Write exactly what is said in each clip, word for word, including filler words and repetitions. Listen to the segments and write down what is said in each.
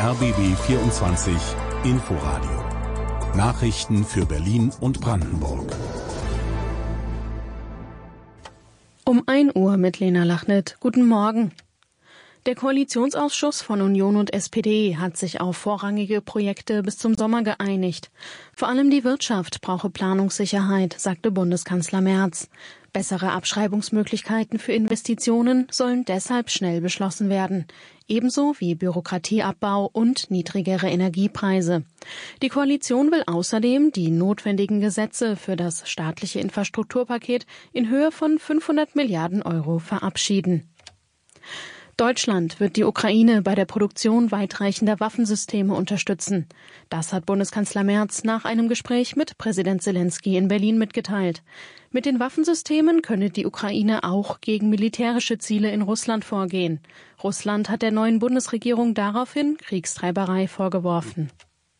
R B B vierundzwanzig Inforadio. Nachrichten für Berlin und Brandenburg. Um ein Uhr mit Lena Lachnit. Guten Morgen. Der Koalitionsausschuss von Union und S P D hat sich auf vorrangige Projekte bis zum Sommer geeinigt. Vor allem die Wirtschaft brauche Planungssicherheit, sagte Bundeskanzler Merz. Bessere Abschreibungsmöglichkeiten für Investitionen sollen deshalb schnell beschlossen werden. Ebenso wie Bürokratieabbau und niedrigere Energiepreise. Die Koalition will außerdem die notwendigen Gesetze für das staatliche Infrastrukturpaket in Höhe von fünfhundert Milliarden Euro verabschieden. Deutschland wird die Ukraine bei der Produktion weitreichender Waffensysteme unterstützen. Das hat Bundeskanzler Merz nach einem Gespräch mit Präsident Selenskyj in Berlin mitgeteilt. Mit den Waffensystemen könne die Ukraine auch gegen militärische Ziele in Russland vorgehen. Russland hat der neuen Bundesregierung daraufhin Kriegstreiberei vorgeworfen.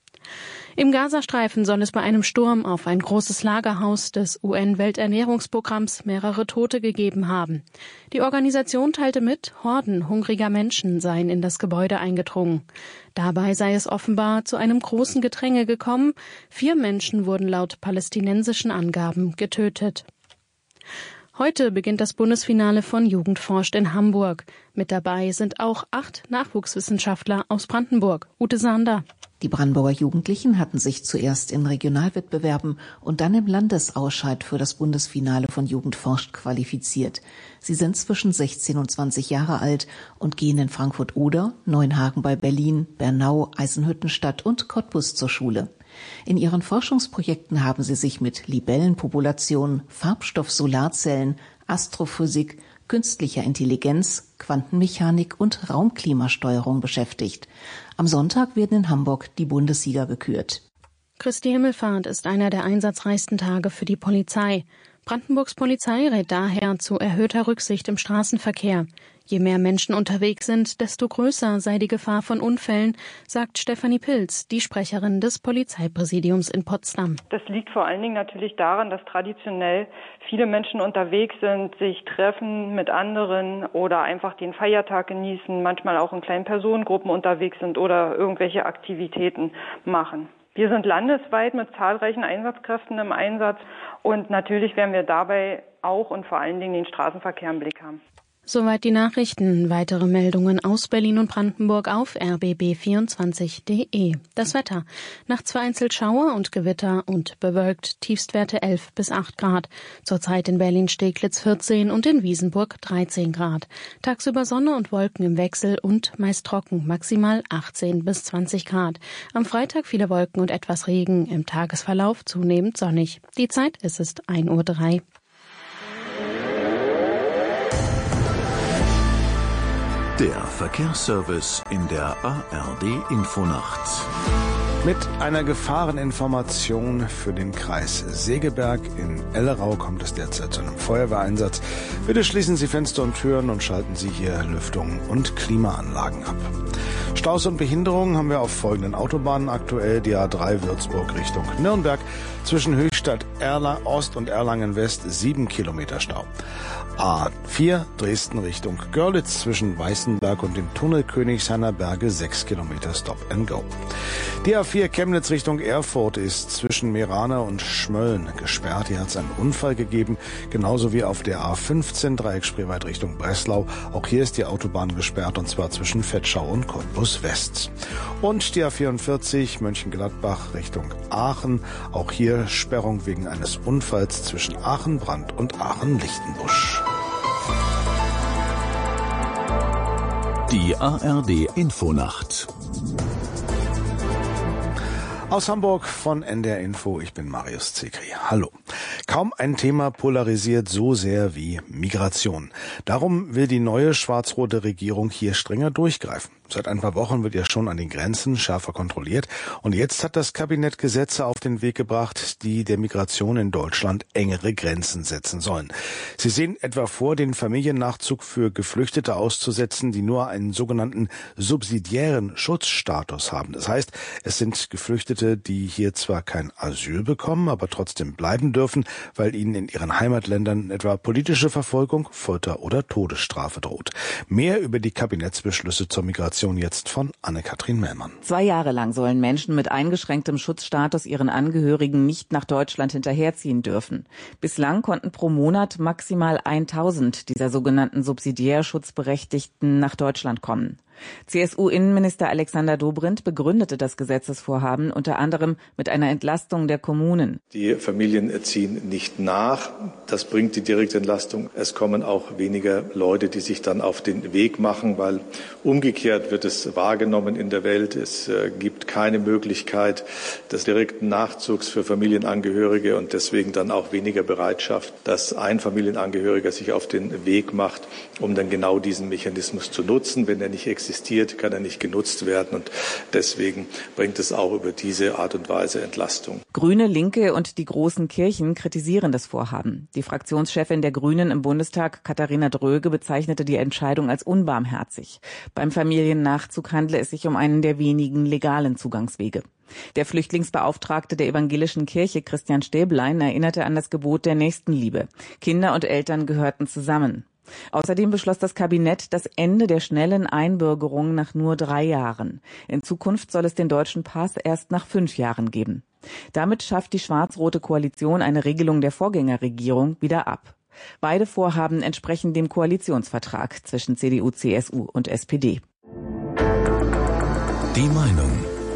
Im Gazastreifen soll es bei einem Sturm auf ein großes Lagerhaus des U N-Welternährungsprogramms mehrere Tote gegeben haben. Die Organisation teilte mit, Horden hungriger Menschen seien in das Gebäude eingedrungen. Dabei sei es offenbar zu einem großen Gedränge gekommen. Vier Menschen wurden laut palästinensischen Angaben getötet. Heute beginnt das Bundesfinale von Jugend forscht in Hamburg. Mit dabei sind auch acht Nachwuchswissenschaftler aus Brandenburg. Ute Sander. Die Brandenburger Jugendlichen hatten sich zuerst in Regionalwettbewerben und dann im Landesausscheid für das Bundesfinale von Jugend forscht qualifiziert. Sie sind zwischen sechzehn und zwanzig Jahre alt und gehen in Frankfurt-Oder, Neuenhagen bei Berlin, Bernau, Eisenhüttenstadt und Cottbus zur Schule. In ihren Forschungsprojekten haben sie sich mit Libellenpopulationen, Farbstoff-Solarzellen, Astrophysik, künstlicher Intelligenz, Quantenmechanik und Raumklimasteuerung beschäftigt. Am Sonntag werden in Hamburg die Bundessieger gekürt. Christi Himmelfahrt ist einer der einsatzreichsten Tage für die Polizei. Brandenburgs Polizei rät daher zu erhöhter Rücksicht im Straßenverkehr. Je mehr Menschen unterwegs sind, desto größer sei die Gefahr von Unfällen, sagt Stefanie Pilz, die Sprecherin des Polizeipräsidiums in Potsdam. Das liegt vor allen Dingen natürlich daran, dass traditionell viele Menschen unterwegs sind, sich treffen mit anderen oder einfach den Feiertag genießen, manchmal auch in kleinen Personengruppen unterwegs sind oder irgendwelche Aktivitäten machen. Wir sind landesweit mit zahlreichen Einsatzkräften im Einsatz und natürlich werden wir dabei auch und vor allen Dingen den Straßenverkehr im Blick haben. Soweit die Nachrichten. Weitere Meldungen aus Berlin und Brandenburg auf r b b vierundzwanzig punkt d e. Das Wetter. Nachts vereinzelt Schauer und Gewitter und bewölkt. Tiefstwerte elf bis acht Grad. Zurzeit in Berlin-Steglitz vierzehn und in Wiesenburg dreizehn Grad. Tagsüber Sonne und Wolken im Wechsel und meist trocken. Maximal achtzehn bis zwanzig Grad. Am Freitag viele Wolken und etwas Regen. Im Tagesverlauf zunehmend sonnig. Die Zeit ist es ein Uhr drei. Der Verkehrsservice in der A R D-Infonacht. Mit einer Gefahreninformation für den Kreis Segeberg. In Ellerau kommt es derzeit zu einem Feuerwehreinsatz. Bitte schließen Sie Fenster und Türen und schalten Sie hier Lüftung und Klimaanlagen ab. Staus und Behinderungen haben wir auf folgenden Autobahnen aktuell. Die A drei Würzburg Richtung Nürnberg. Zwischen Höchstadt Erla Ost und Erlangen West sieben Kilometer Stau. A vier Dresden Richtung Görlitz zwischen Weißenberg und dem Tunnel Königshainer Berge sechs Kilometer Stop and Go. Die A vier Chemnitz Richtung Erfurt ist zwischen Meerane und Schmölln gesperrt. Hier hat es einen Unfall gegeben, genauso wie auf der A fünfzehn Dreieckspreewald Richtung Breslau. Auch hier ist die Autobahn gesperrt und zwar zwischen Vetschau und Cottbus West. Und die A vierundvierzig Mönchengladbach Richtung Aachen. Auch hier Sperrung wegen eines Unfalls zwischen Aachen-Brand und Aachen-Lichtenbusch. Die A R D-Infonacht. Aus Hamburg von N D R Info, ich bin Marius Zekri. Hallo. Kaum ein Thema polarisiert so sehr wie Migration. Darum will die neue schwarz-rote Regierung hier strenger durchgreifen. Seit ein paar Wochen wird ja schon an den Grenzen schärfer kontrolliert. Und jetzt hat das Kabinett Gesetze auf den Weg gebracht, die der Migration in Deutschland engere Grenzen setzen sollen. Sie sehen etwa vor, den Familiennachzug für Geflüchtete auszusetzen, die nur einen sogenannten subsidiären Schutzstatus haben. Das heißt, es sind Geflüchtete, die hier zwar kein Asyl bekommen, aber trotzdem bleiben dürfen, weil ihnen in ihren Heimatländern etwa politische Verfolgung, Folter oder Todesstrafe droht. Mehr über die Kabinettsbeschlüsse zur Migration Informationen jetzt von Anne-Kathrin Mellmann. Zwei Jahre lang sollen Menschen mit eingeschränktem Schutzstatus ihren Angehörigen nicht nach Deutschland hinterherziehen dürfen. Bislang konnten pro Monat maximal tausend dieser sogenannten Subsidiärschutzberechtigten nach Deutschland kommen. C S U-Innenminister Alexander Dobrindt begründete das Gesetzesvorhaben unter anderem mit einer Entlastung der Kommunen. Die Familien ziehen nicht nach. Das bringt die Direktentlastung. Es kommen auch weniger Leute, die sich dann auf den Weg machen, weil umgekehrt wird es wahrgenommen in der Welt. Es gibt keine Möglichkeit des direkten Nachzugs für Familienangehörige und deswegen dann auch weniger Bereitschaft, dass ein Familienangehöriger sich auf den Weg macht, um dann genau diesen Mechanismus zu nutzen. Wenn er nicht existiert, existiert, kann er nicht genutzt werden und deswegen bringt es auch über diese Art und Weise Entlastung. Grüne, Linke und die großen Kirchen kritisieren das Vorhaben. Die Fraktionschefin der Grünen im Bundestag, Katharina Dröge, bezeichnete die Entscheidung als unbarmherzig. Beim Familiennachzug handle es sich um einen der wenigen legalen Zugangswege. Der Flüchtlingsbeauftragte der evangelischen Kirche, Christian Stäblein, erinnerte an das Gebot der Nächstenliebe. Kinder und Eltern gehörten zusammen. Außerdem beschloss das Kabinett das Ende der schnellen Einbürgerung nach nur drei Jahren. In Zukunft soll es den deutschen Pass erst nach fünf Jahren geben. Damit schafft die schwarz-rote Koalition eine Regelung der Vorgängerregierung wieder ab. Beide Vorhaben entsprechen dem Koalitionsvertrag zwischen C D U, C S U und S P D. Die Meinung.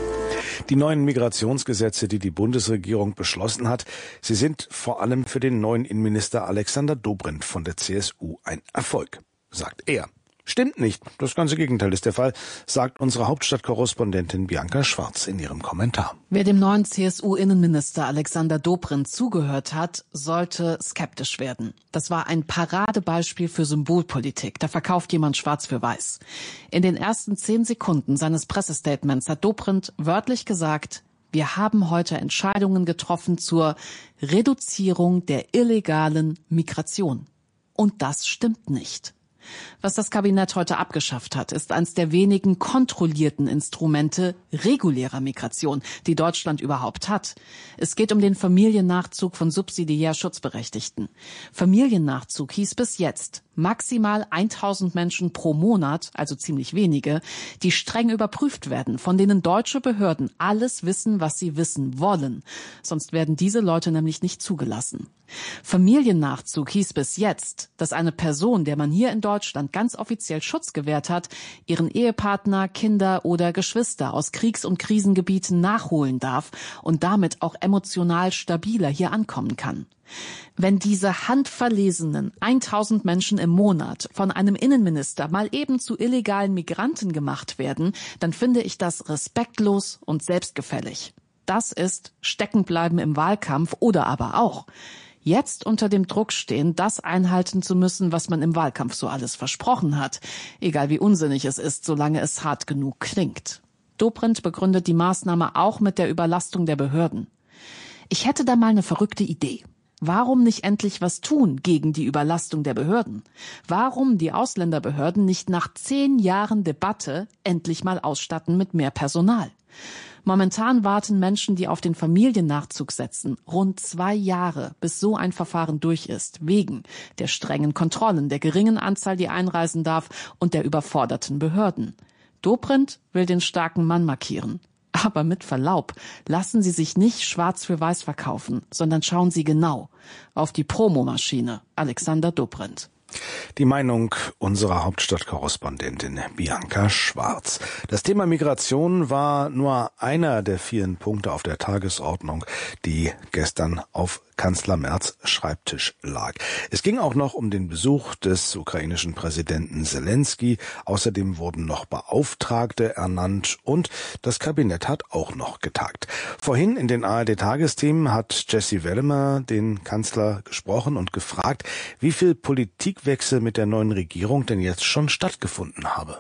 Die neuen Migrationsgesetze, die die Bundesregierung beschlossen hat, sie sind vor allem für den neuen Innenminister Alexander Dobrindt von der C S U ein Erfolg, sagt er. Stimmt nicht, das ganze Gegenteil ist der Fall, sagt unsere Hauptstadtkorrespondentin Bianca Schwarz in ihrem Kommentar. Wer dem neuen C S U-Innenminister Alexander Dobrindt zugehört hat, sollte skeptisch werden. Das war ein Paradebeispiel für Symbolpolitik. Da verkauft jemand schwarz für weiß. In den ersten zehn Sekunden seines Pressestatements hat Dobrindt wörtlich gesagt: Wir haben heute Entscheidungen getroffen zur Reduzierung der illegalen Migration. Und das stimmt nicht. Was das Kabinett heute abgeschafft hat, ist eines der wenigen kontrollierten Instrumente regulärer Migration, die Deutschland überhaupt hat. Es geht um den Familiennachzug von subsidiär Schutzberechtigten. Familiennachzug hieß bis jetzt maximal tausend Menschen pro Monat, also ziemlich wenige, die streng überprüft werden, von denen deutsche Behörden alles wissen, was sie wissen wollen. Sonst werden diese Leute nämlich nicht zugelassen. Familiennachzug hieß bis jetzt, dass eine Person, der man hier in Deutschland ganz offiziell Schutz gewährt hat, ihren Ehepartner, Kinder oder Geschwister aus Kriegs- und Krisengebieten nachholen darf und damit auch emotional stabiler hier ankommen kann. Wenn diese handverlesenen tausend Menschen im Monat von einem Innenminister mal eben zu illegalen Migranten gemacht werden, dann finde ich das respektlos und selbstgefällig. Das ist Steckenbleiben im Wahlkampf oder aber auch jetzt unter dem Druck stehen, das einhalten zu müssen, was man im Wahlkampf so alles versprochen hat. Egal wie unsinnig es ist, solange es hart genug klingt. Dobrindt begründet die Maßnahme auch mit der Überlastung der Behörden. Ich hätte da mal eine verrückte Idee. Warum nicht endlich was tun gegen die Überlastung der Behörden? Warum die Ausländerbehörden nicht nach zehn Jahren Debatte endlich mal ausstatten mit mehr Personal? Momentan warten Menschen, die auf den Familiennachzug setzen, rund zwei Jahre, bis so ein Verfahren durch ist, wegen der strengen Kontrollen, der geringen Anzahl, die einreisen darf und der überforderten Behörden. Dobrindt will den starken Mann markieren. Aber mit Verlaub, lassen Sie sich nicht schwarz für weiß verkaufen, sondern schauen Sie genau auf die Promomaschine Alexander Dobrindt. Die Meinung unserer Hauptstadtkorrespondentin Bianca Schwarz. Das Thema Migration war nur einer der vielen Punkte auf der Tagesordnung, die gestern auf Kanzler Merz Schreibtisch lag. Es ging auch noch um den Besuch des ukrainischen Präsidenten Selensky. Außerdem wurden noch Beauftragte ernannt und das Kabinett hat auch noch getagt. Vorhin in den A R D-Tagesthemen hat Jessie Wellemer den Kanzler gesprochen und gefragt, wie viel Politikwechsel mit der neuen Regierung denn jetzt schon stattgefunden habe.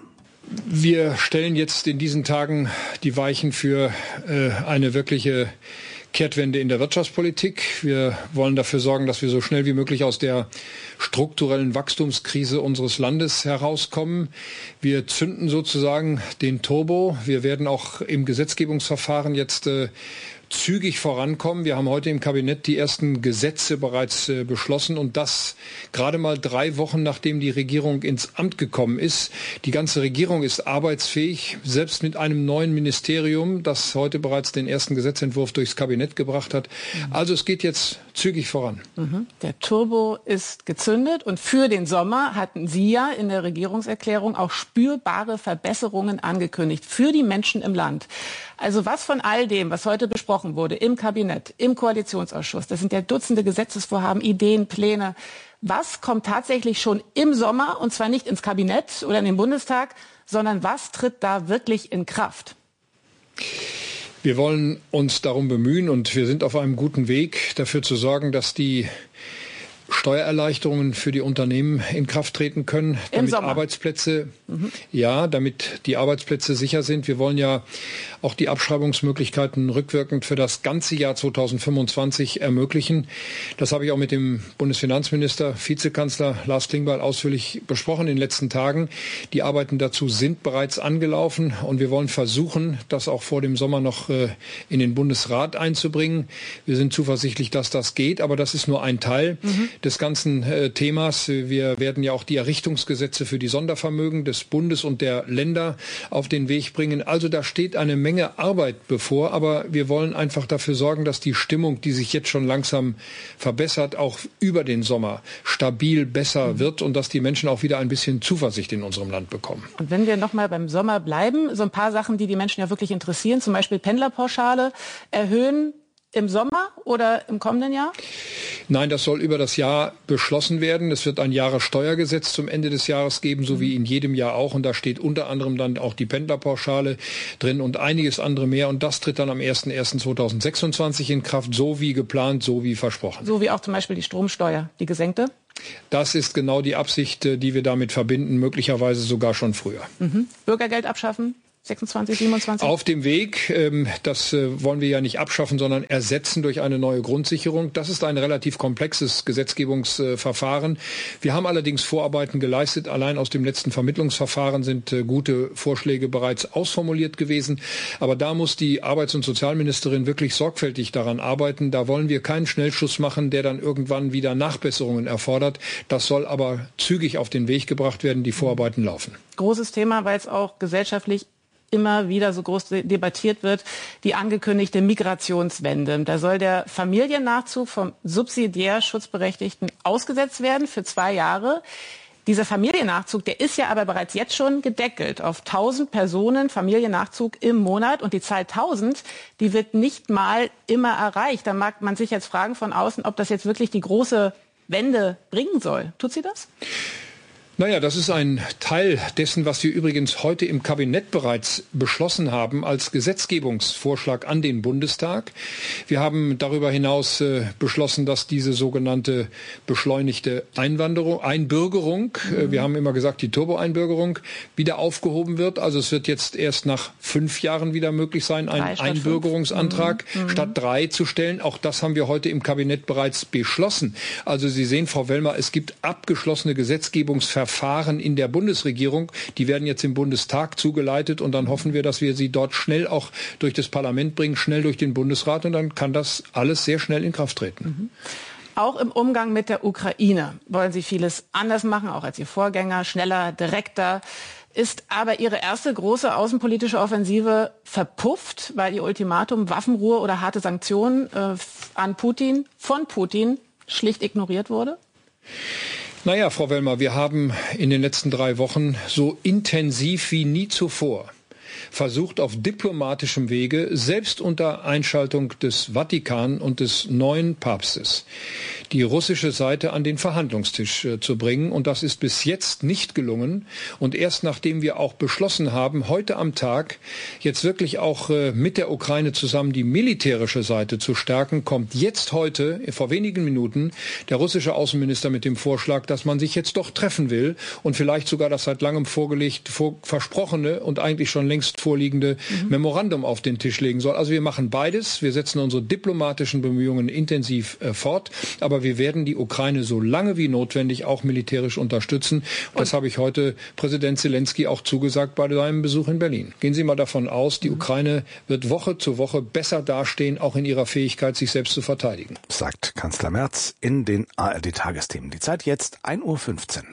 Wir stellen jetzt in diesen Tagen die Weichen für äh, eine wirkliche Kehrtwende in der Wirtschaftspolitik. Wir wollen dafür sorgen, dass wir so schnell wie möglich aus der strukturellen Wachstumskrise unseres Landes herauskommen. Wir zünden sozusagen den Turbo. Wir werden auch im Gesetzgebungsverfahren jetzt äh, zügig vorankommen. Wir haben heute im Kabinett die ersten Gesetze bereits äh, beschlossen und das gerade mal drei Wochen, nachdem die Regierung ins Amt gekommen ist. Die ganze Regierung ist arbeitsfähig, selbst mit einem neuen Ministerium, das heute bereits den ersten Gesetzentwurf durchs Kabinett gebracht hat. Also es geht jetzt zügig voran. Mhm. Der Turbo ist gezündet und für den Sommer hatten Sie ja in der Regierungserklärung auch spürbare Verbesserungen angekündigt für die Menschen im Land. Also was von all dem, was heute besprochen wurde im Kabinett, im Koalitionsausschuss, das sind ja Dutzende Gesetzesvorhaben, Ideen, Pläne, was kommt tatsächlich schon im Sommer und zwar nicht ins Kabinett oder in den Bundestag, sondern was tritt da wirklich in Kraft? Wir wollen uns darum bemühen und wir sind auf einem guten Weg, dafür zu sorgen, dass die Steuererleichterungen für die Unternehmen in Kraft treten können, damit Arbeitsplätze, mhm. ja, damit die Arbeitsplätze sicher sind. Wir wollen ja auch die Abschreibungsmöglichkeiten rückwirkend für das ganze Jahr zweitausendfünfundzwanzig ermöglichen. Das habe ich auch mit dem Bundesfinanzminister, Vizekanzler Lars Klingbeil ausführlich besprochen in den letzten Tagen. Die Arbeiten dazu sind bereits angelaufen und wir wollen versuchen, das auch vor dem Sommer noch äh, in den Bundesrat einzubringen. Wir sind zuversichtlich, dass das geht, aber das ist nur ein Teil mhm. des ganzen äh, Themas. Wir werden ja auch die Errichtungsgesetze für die Sondervermögen des Bundes und der Länder auf den Weg bringen. Also da steht eine Menge Arbeit bevor, aber wir wollen einfach dafür sorgen, dass die Stimmung, die sich jetzt schon langsam verbessert, auch über den Sommer stabil besser wird und dass die Menschen auch wieder ein bisschen Zuversicht in unserem Land bekommen. Und wenn wir noch mal beim Sommer bleiben, so ein paar Sachen, die die Menschen ja wirklich interessieren, zum Beispiel Pendlerpauschale erhöhen, im Sommer oder im kommenden Jahr? Nein, das soll über das Jahr beschlossen werden. Es wird ein Jahressteuergesetz zum Ende des Jahres geben, so wie in jedem Jahr auch. Und da steht unter anderem dann auch die Pendlerpauschale drin und einiges andere mehr. Und das tritt dann am ersten ersten zweitausendsechsundzwanzig in Kraft, so wie geplant, so wie versprochen. So wie auch zum Beispiel die Stromsteuer, die gesenkte? Das ist genau die Absicht, die wir damit verbinden, möglicherweise sogar schon früher. Mhm. Bürgergeld abschaffen? sechsundzwanzig, siebenundzwanzig? Auf dem Weg, das wollen wir ja nicht abschaffen, sondern ersetzen durch eine neue Grundsicherung. Das ist ein relativ komplexes Gesetzgebungsverfahren. Wir haben allerdings Vorarbeiten geleistet. Allein aus dem letzten Vermittlungsverfahren sind gute Vorschläge bereits ausformuliert gewesen. Aber da muss die Arbeits- und Sozialministerin wirklich sorgfältig daran arbeiten. Da wollen wir keinen Schnellschuss machen, der dann irgendwann wieder Nachbesserungen erfordert. Das soll aber zügig auf den Weg gebracht werden. Die Vorarbeiten laufen. Großes Thema, weil es auch gesellschaftlich immer wieder so groß debattiert wird, die angekündigte Migrationswende. Da soll der Familiennachzug vom subsidiär Schutzberechtigten ausgesetzt werden für zwei Jahre. Dieser Familiennachzug, der ist ja aber bereits jetzt schon gedeckelt auf tausend Personen Familiennachzug im Monat. Und die Zahl tausend, die wird nicht mal immer erreicht. Da mag man sich jetzt fragen von außen, ob das jetzt wirklich die große Wende bringen soll. Tut sie das? Naja, das ist ein Teil dessen, was wir übrigens heute im Kabinett bereits beschlossen haben als Gesetzgebungsvorschlag an den Bundestag. Wir haben darüber hinaus äh, beschlossen, dass diese sogenannte beschleunigte Einwanderung, Einbürgerung, mhm. äh, wir haben immer gesagt, die Turbo-Einbürgerung, wieder aufgehoben wird. Also es wird jetzt erst nach fünf Jahren wieder möglich sein, einen Einbürgerungsantrag mhm. statt drei zu stellen. Auch das haben wir heute im Kabinett bereits beschlossen. Also Sie sehen, Frau Wellmer, es gibt abgeschlossene Gesetzgebungsverfahren Verfahren in der Bundesregierung. Die werden jetzt im Bundestag zugeleitet und dann hoffen wir, dass wir sie dort schnell auch durch das Parlament bringen, schnell durch den Bundesrat und dann kann das alles sehr schnell in Kraft treten. Mhm. Auch im Umgang mit der Ukraine wollen Sie vieles anders machen, auch als Ihr Vorgänger, schneller, direkter. Ist aber Ihre erste große außenpolitische Offensive verpufft, weil Ihr Ultimatum Waffenruhe oder harte Sanktionen äh, an Putin, von Putin, schlicht ignoriert wurde? Naja, Frau Wellmer, wir haben in den letzten drei Wochen so intensiv wie nie zuvor versucht, auf diplomatischem Wege, selbst unter Einschaltung des Vatikan und des neuen Papstes, die russische Seite an den Verhandlungstisch äh, zu bringen. Und das ist bis jetzt nicht gelungen. Und erst nachdem wir auch beschlossen haben, heute am Tag jetzt wirklich auch äh, mit der Ukraine zusammen die militärische Seite zu stärken, kommt jetzt heute, vor wenigen Minuten, der russische Außenminister mit dem Vorschlag, dass man sich jetzt doch treffen will und vielleicht sogar das seit langem vorgelegt, vor, versprochene und eigentlich schon längst längst vorliegende mhm. Memorandum auf den Tisch legen soll. Also wir machen beides. Wir setzen unsere diplomatischen Bemühungen intensiv äh, fort. Aber wir werden die Ukraine so lange wie notwendig auch militärisch unterstützen. Und das habe ich heute Präsident Zelensky auch zugesagt bei seinem Besuch in Berlin. Gehen Sie mal davon aus, die mhm. Ukraine wird Woche zu Woche besser dastehen, auch in ihrer Fähigkeit, sich selbst zu verteidigen. Sagt Kanzler Merz in den A R D-Tagesthemen. Die Zeit jetzt ein Uhr fünfzehn.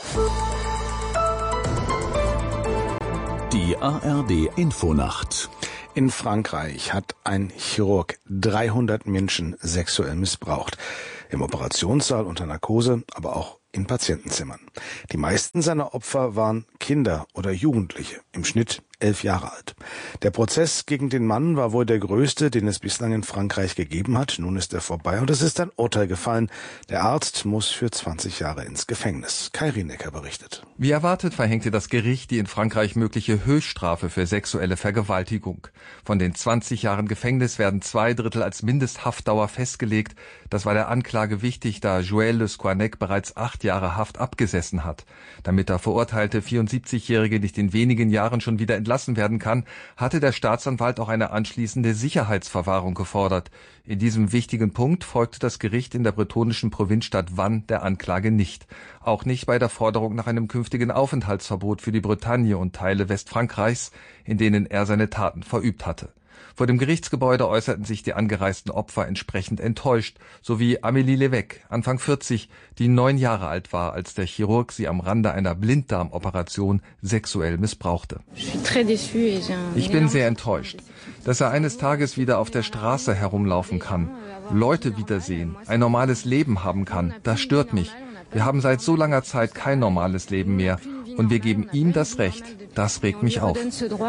Die A R D-Infonacht. In Frankreich hat ein Chirurg dreihundert Menschen sexuell missbraucht. Im Operationssaal unter Narkose, aber auch in Patientenzimmern. Die meisten seiner Opfer waren Kinder oder Jugendliche, im Schnitt elf Jahre alt. Der Prozess gegen den Mann war wohl der größte, den es bislang in Frankreich gegeben hat. Nun ist er vorbei und es ist ein Urteil gefallen. Der Arzt muss für zwanzig Jahre ins Gefängnis. Kai Rienecker berichtet. Wie erwartet verhängte das Gericht die in Frankreich mögliche Höchststrafe für sexuelle Vergewaltigung. Von den zwanzig Jahren Gefängnis werden zwei Drittel als Mindesthaftdauer festgelegt. Das war der Anklage wichtig, da Joël Le Squannec bereits acht Jahre Haft abgesessen hat. Damit der verurteilte vierundsiebzigjährige nicht in wenigen Jahren schon wieder entlassen werden kann, hatte der Staatsanwalt auch eine anschließende Sicherheitsverwahrung gefordert. In diesem wichtigen Punkt folgte das Gericht in der bretonischen Provinzstadt Vannes der Anklage nicht. Auch nicht bei der Forderung nach einem künftigen Aufenthaltsverbot für die Bretagne und Teile Westfrankreichs, in denen er seine Taten verübt hatte. Vor dem Gerichtsgebäude äußerten sich die angereisten Opfer entsprechend enttäuscht, sowie Amélie Lévesque, Anfang vierzig, die neun Jahre alt war, als der Chirurg sie am Rande einer Blinddarmoperation sexuell missbrauchte. Ich bin sehr enttäuscht, dass er eines Tages wieder auf der Straße herumlaufen kann, Leute wiedersehen, ein normales Leben haben kann. Das stört mich. Wir haben seit so langer Zeit kein normales Leben mehr. Und wir geben ihm das Recht. Das regt mich auf.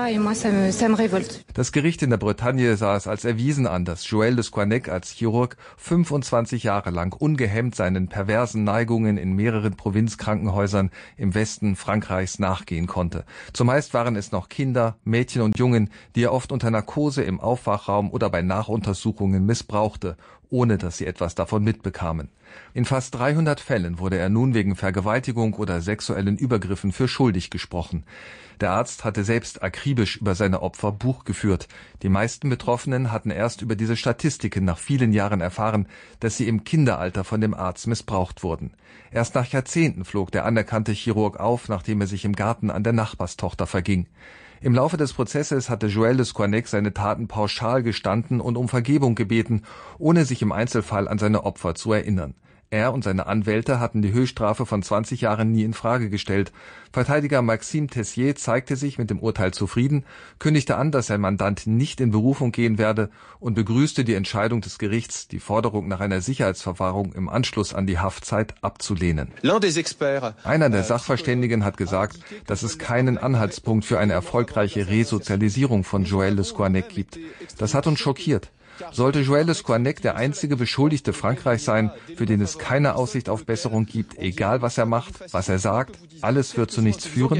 Das Gericht in der Bretagne sah es als erwiesen an, dass Joël Le Squannec als Chirurg fünfundzwanzig Jahre lang ungehemmt seinen perversen Neigungen in mehreren Provinzkrankenhäusern im Westen Frankreichs nachgehen konnte. Zumeist waren es noch Kinder, Mädchen und Jungen, die er oft unter Narkose im Aufwachraum oder bei Nachuntersuchungen missbrauchte, ohne dass sie etwas davon mitbekamen. In fast dreihundert Fällen wurde er nun wegen Vergewaltigung oder sexuellen Übergriffen für schuldig gesprochen. Der Arzt hatte selbst akribisch über seine Opfer Buch geführt. Die meisten Betroffenen hatten erst über diese Statistiken nach vielen Jahren erfahren, dass sie im Kinderalter von dem Arzt missbraucht wurden. Erst nach Jahrzehnten flog der anerkannte Chirurg auf, nachdem er sich im Garten an der Nachbarstochter verging. Im Laufe des Prozesses hatte Joël Le Squannec seine Taten pauschal gestanden und um Vergebung gebeten, ohne sich im Einzelfall an seine Opfer zu erinnern. Er und seine Anwälte hatten die Höchststrafe von zwanzig Jahren nie in Frage gestellt. Verteidiger Maxime Tessier zeigte sich mit dem Urteil zufrieden, kündigte an, dass sein Mandant nicht in Berufung gehen werde und begrüßte die Entscheidung des Gerichts, die Forderung nach einer Sicherheitsverwahrung im Anschluss an die Haftzeit abzulehnen. Einer der Sachverständigen hat gesagt, dass es keinen Anhaltspunkt für eine erfolgreiche Resozialisierung von Joël Le Squannec gibt. Das hat uns schockiert. Sollte Joël Le Squannec der einzige Beschuldigte Frankreichs sein, für den es keine Aussicht auf Besserung gibt, egal was er macht, was er sagt, alles wird zu nichts führen?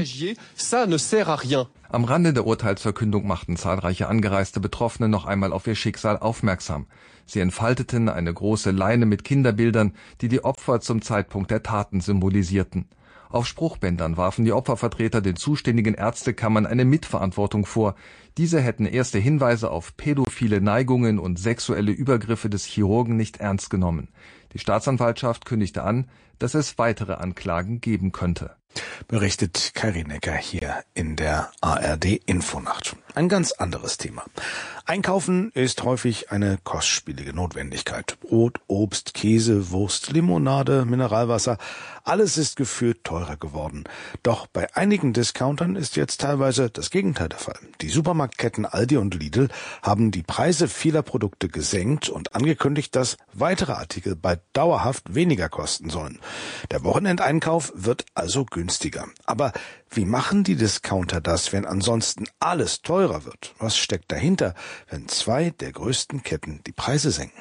Am Rande der Urteilsverkündung machten zahlreiche angereiste Betroffene noch einmal auf ihr Schicksal aufmerksam. Sie entfalteten eine große Leine mit Kinderbildern, die die Opfer zum Zeitpunkt der Taten symbolisierten. Auf Spruchbändern warfen die Opfervertreter den zuständigen Ärztekammern eine Mitverantwortung vor. Diese hätten erste Hinweise auf pädophile Neigungen und sexuelle Übergriffe des Chirurgen nicht ernst genommen. Die Staatsanwaltschaft kündigte an, dass es weitere Anklagen geben könnte. Berichtet Kai Rienecker hier in der A R D-Infonacht. Ein ganz anderes Thema. Einkaufen ist häufig eine kostspielige Notwendigkeit. Brot, Obst, Käse, Wurst, Limonade, Mineralwasser, alles ist gefühlt teurer geworden. Doch bei einigen Discountern ist jetzt teilweise das Gegenteil der Fall. Die Supermarktketten Aldi und Lidl haben die Preise vieler Produkte gesenkt und angekündigt, dass weitere Artikel bald dauerhaft weniger kosten sollen. Der Wochenendeinkauf wird also günstiger. Aber wie machen die Discounter das, wenn ansonsten alles teurer wird? Was steckt dahinter, wenn zwei der größten Ketten die Preise senken?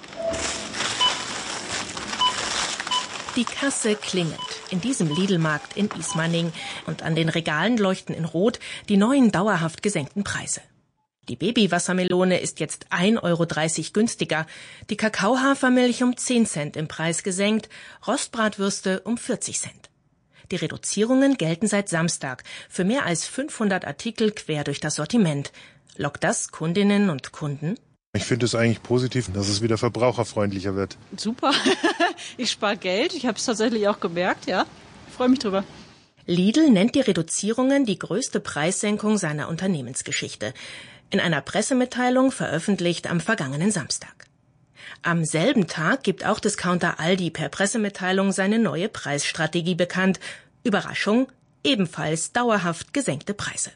Die Kasse klingelt in diesem Lidl-Markt in Ismaning und an den Regalen leuchten in Rot die neuen dauerhaft gesenkten Preise. Die Babywassermelone ist jetzt ein Euro dreißig günstiger, die Kakaohafermilch um zehn Cent im Preis gesenkt, Rostbratwürste um vierzig Cent. Die Reduzierungen gelten seit Samstag für mehr als fünfhundert Artikel quer durch das Sortiment. Lockt das Kundinnen und Kunden? Ich finde es eigentlich positiv, dass es wieder verbraucherfreundlicher wird. Super. Ich spare Geld. Ich habe es tatsächlich auch gemerkt, ja. Ich freue mich drüber. Lidl nennt die Reduzierungen die größte Preissenkung seiner Unternehmensgeschichte. In einer Pressemitteilung veröffentlicht am vergangenen Samstag. Am selben Tag gibt auch Discounter Aldi per Pressemitteilung seine neue Preisstrategie bekannt. Überraschung, ebenfalls dauerhaft gesenkte Preise.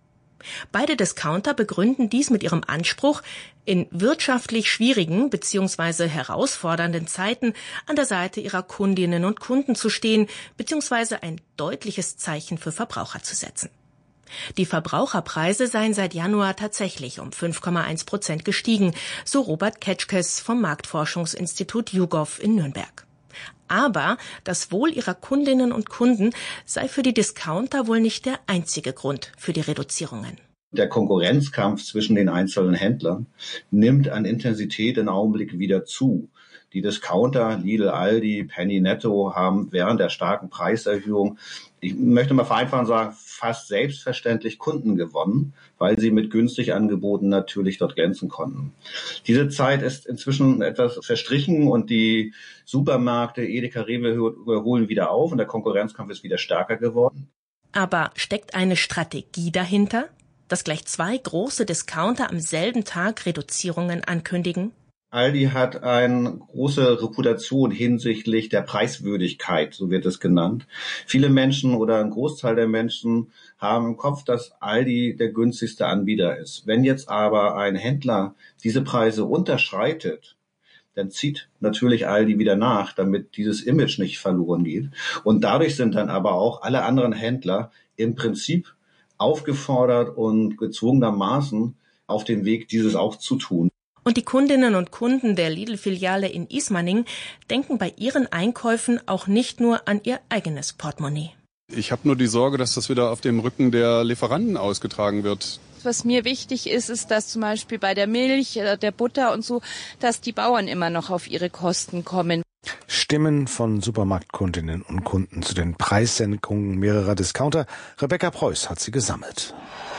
Beide Discounter begründen dies mit ihrem Anspruch, in wirtschaftlich schwierigen bzw. herausfordernden Zeiten an der Seite ihrer Kundinnen und Kunden zu stehen bzw. ein deutliches Zeichen für Verbraucher zu setzen. Die Verbraucherpreise seien seit Januar tatsächlich um fünf Komma eins Prozent gestiegen, so Robert Ketschkes vom Marktforschungsinstitut YouGov in Nürnberg. Aber das Wohl ihrer Kundinnen und Kunden sei für die Discounter wohl nicht der einzige Grund für die Reduzierungen. Der Konkurrenzkampf zwischen den einzelnen Händlern nimmt an Intensität im Augenblick wieder zu. Die Discounter, Lidl, Aldi, Penny, Netto haben während der starken Preiserhöhung, ich möchte mal vereinfachen sagen, fast selbstverständlich Kunden gewonnen, weil sie mit günstig Angeboten natürlich dort glänzen konnten. Diese Zeit ist inzwischen etwas verstrichen und die Supermärkte, Edeka, Rewe überholen wieder auf und der Konkurrenzkampf ist wieder stärker geworden. Aber steckt eine Strategie dahinter, dass gleich zwei große Discounter am selben Tag Reduzierungen ankündigen? Aldi hat eine große Reputation hinsichtlich der Preiswürdigkeit, so wird es genannt. Viele Menschen oder ein Großteil der Menschen haben im Kopf, dass Aldi der günstigste Anbieter ist. Wenn jetzt aber ein Händler diese Preise unterschreitet, dann zieht natürlich Aldi wieder nach, damit dieses Image nicht verloren geht. Und dadurch sind dann aber auch alle anderen Händler im Prinzip aufgefordert und gezwungenermaßen auf dem Weg, dieses auch zu tun. Und die Kundinnen und Kunden der Lidl-Filiale in Ismaning denken bei ihren Einkäufen auch nicht nur an ihr eigenes Portemonnaie. Ich habe nur die Sorge, dass das wieder auf dem Rücken der Lieferanten ausgetragen wird. Was mir wichtig ist, ist, dass zum Beispiel bei der Milch, der Butter und so, dass die Bauern immer noch auf ihre Kosten kommen. Stimmen von Supermarktkundinnen und Kunden zu den Preissenkungen mehrerer Discounter. Rebecca Preuß hat sie gesammelt.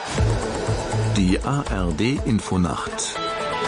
Die A R D-Infonacht.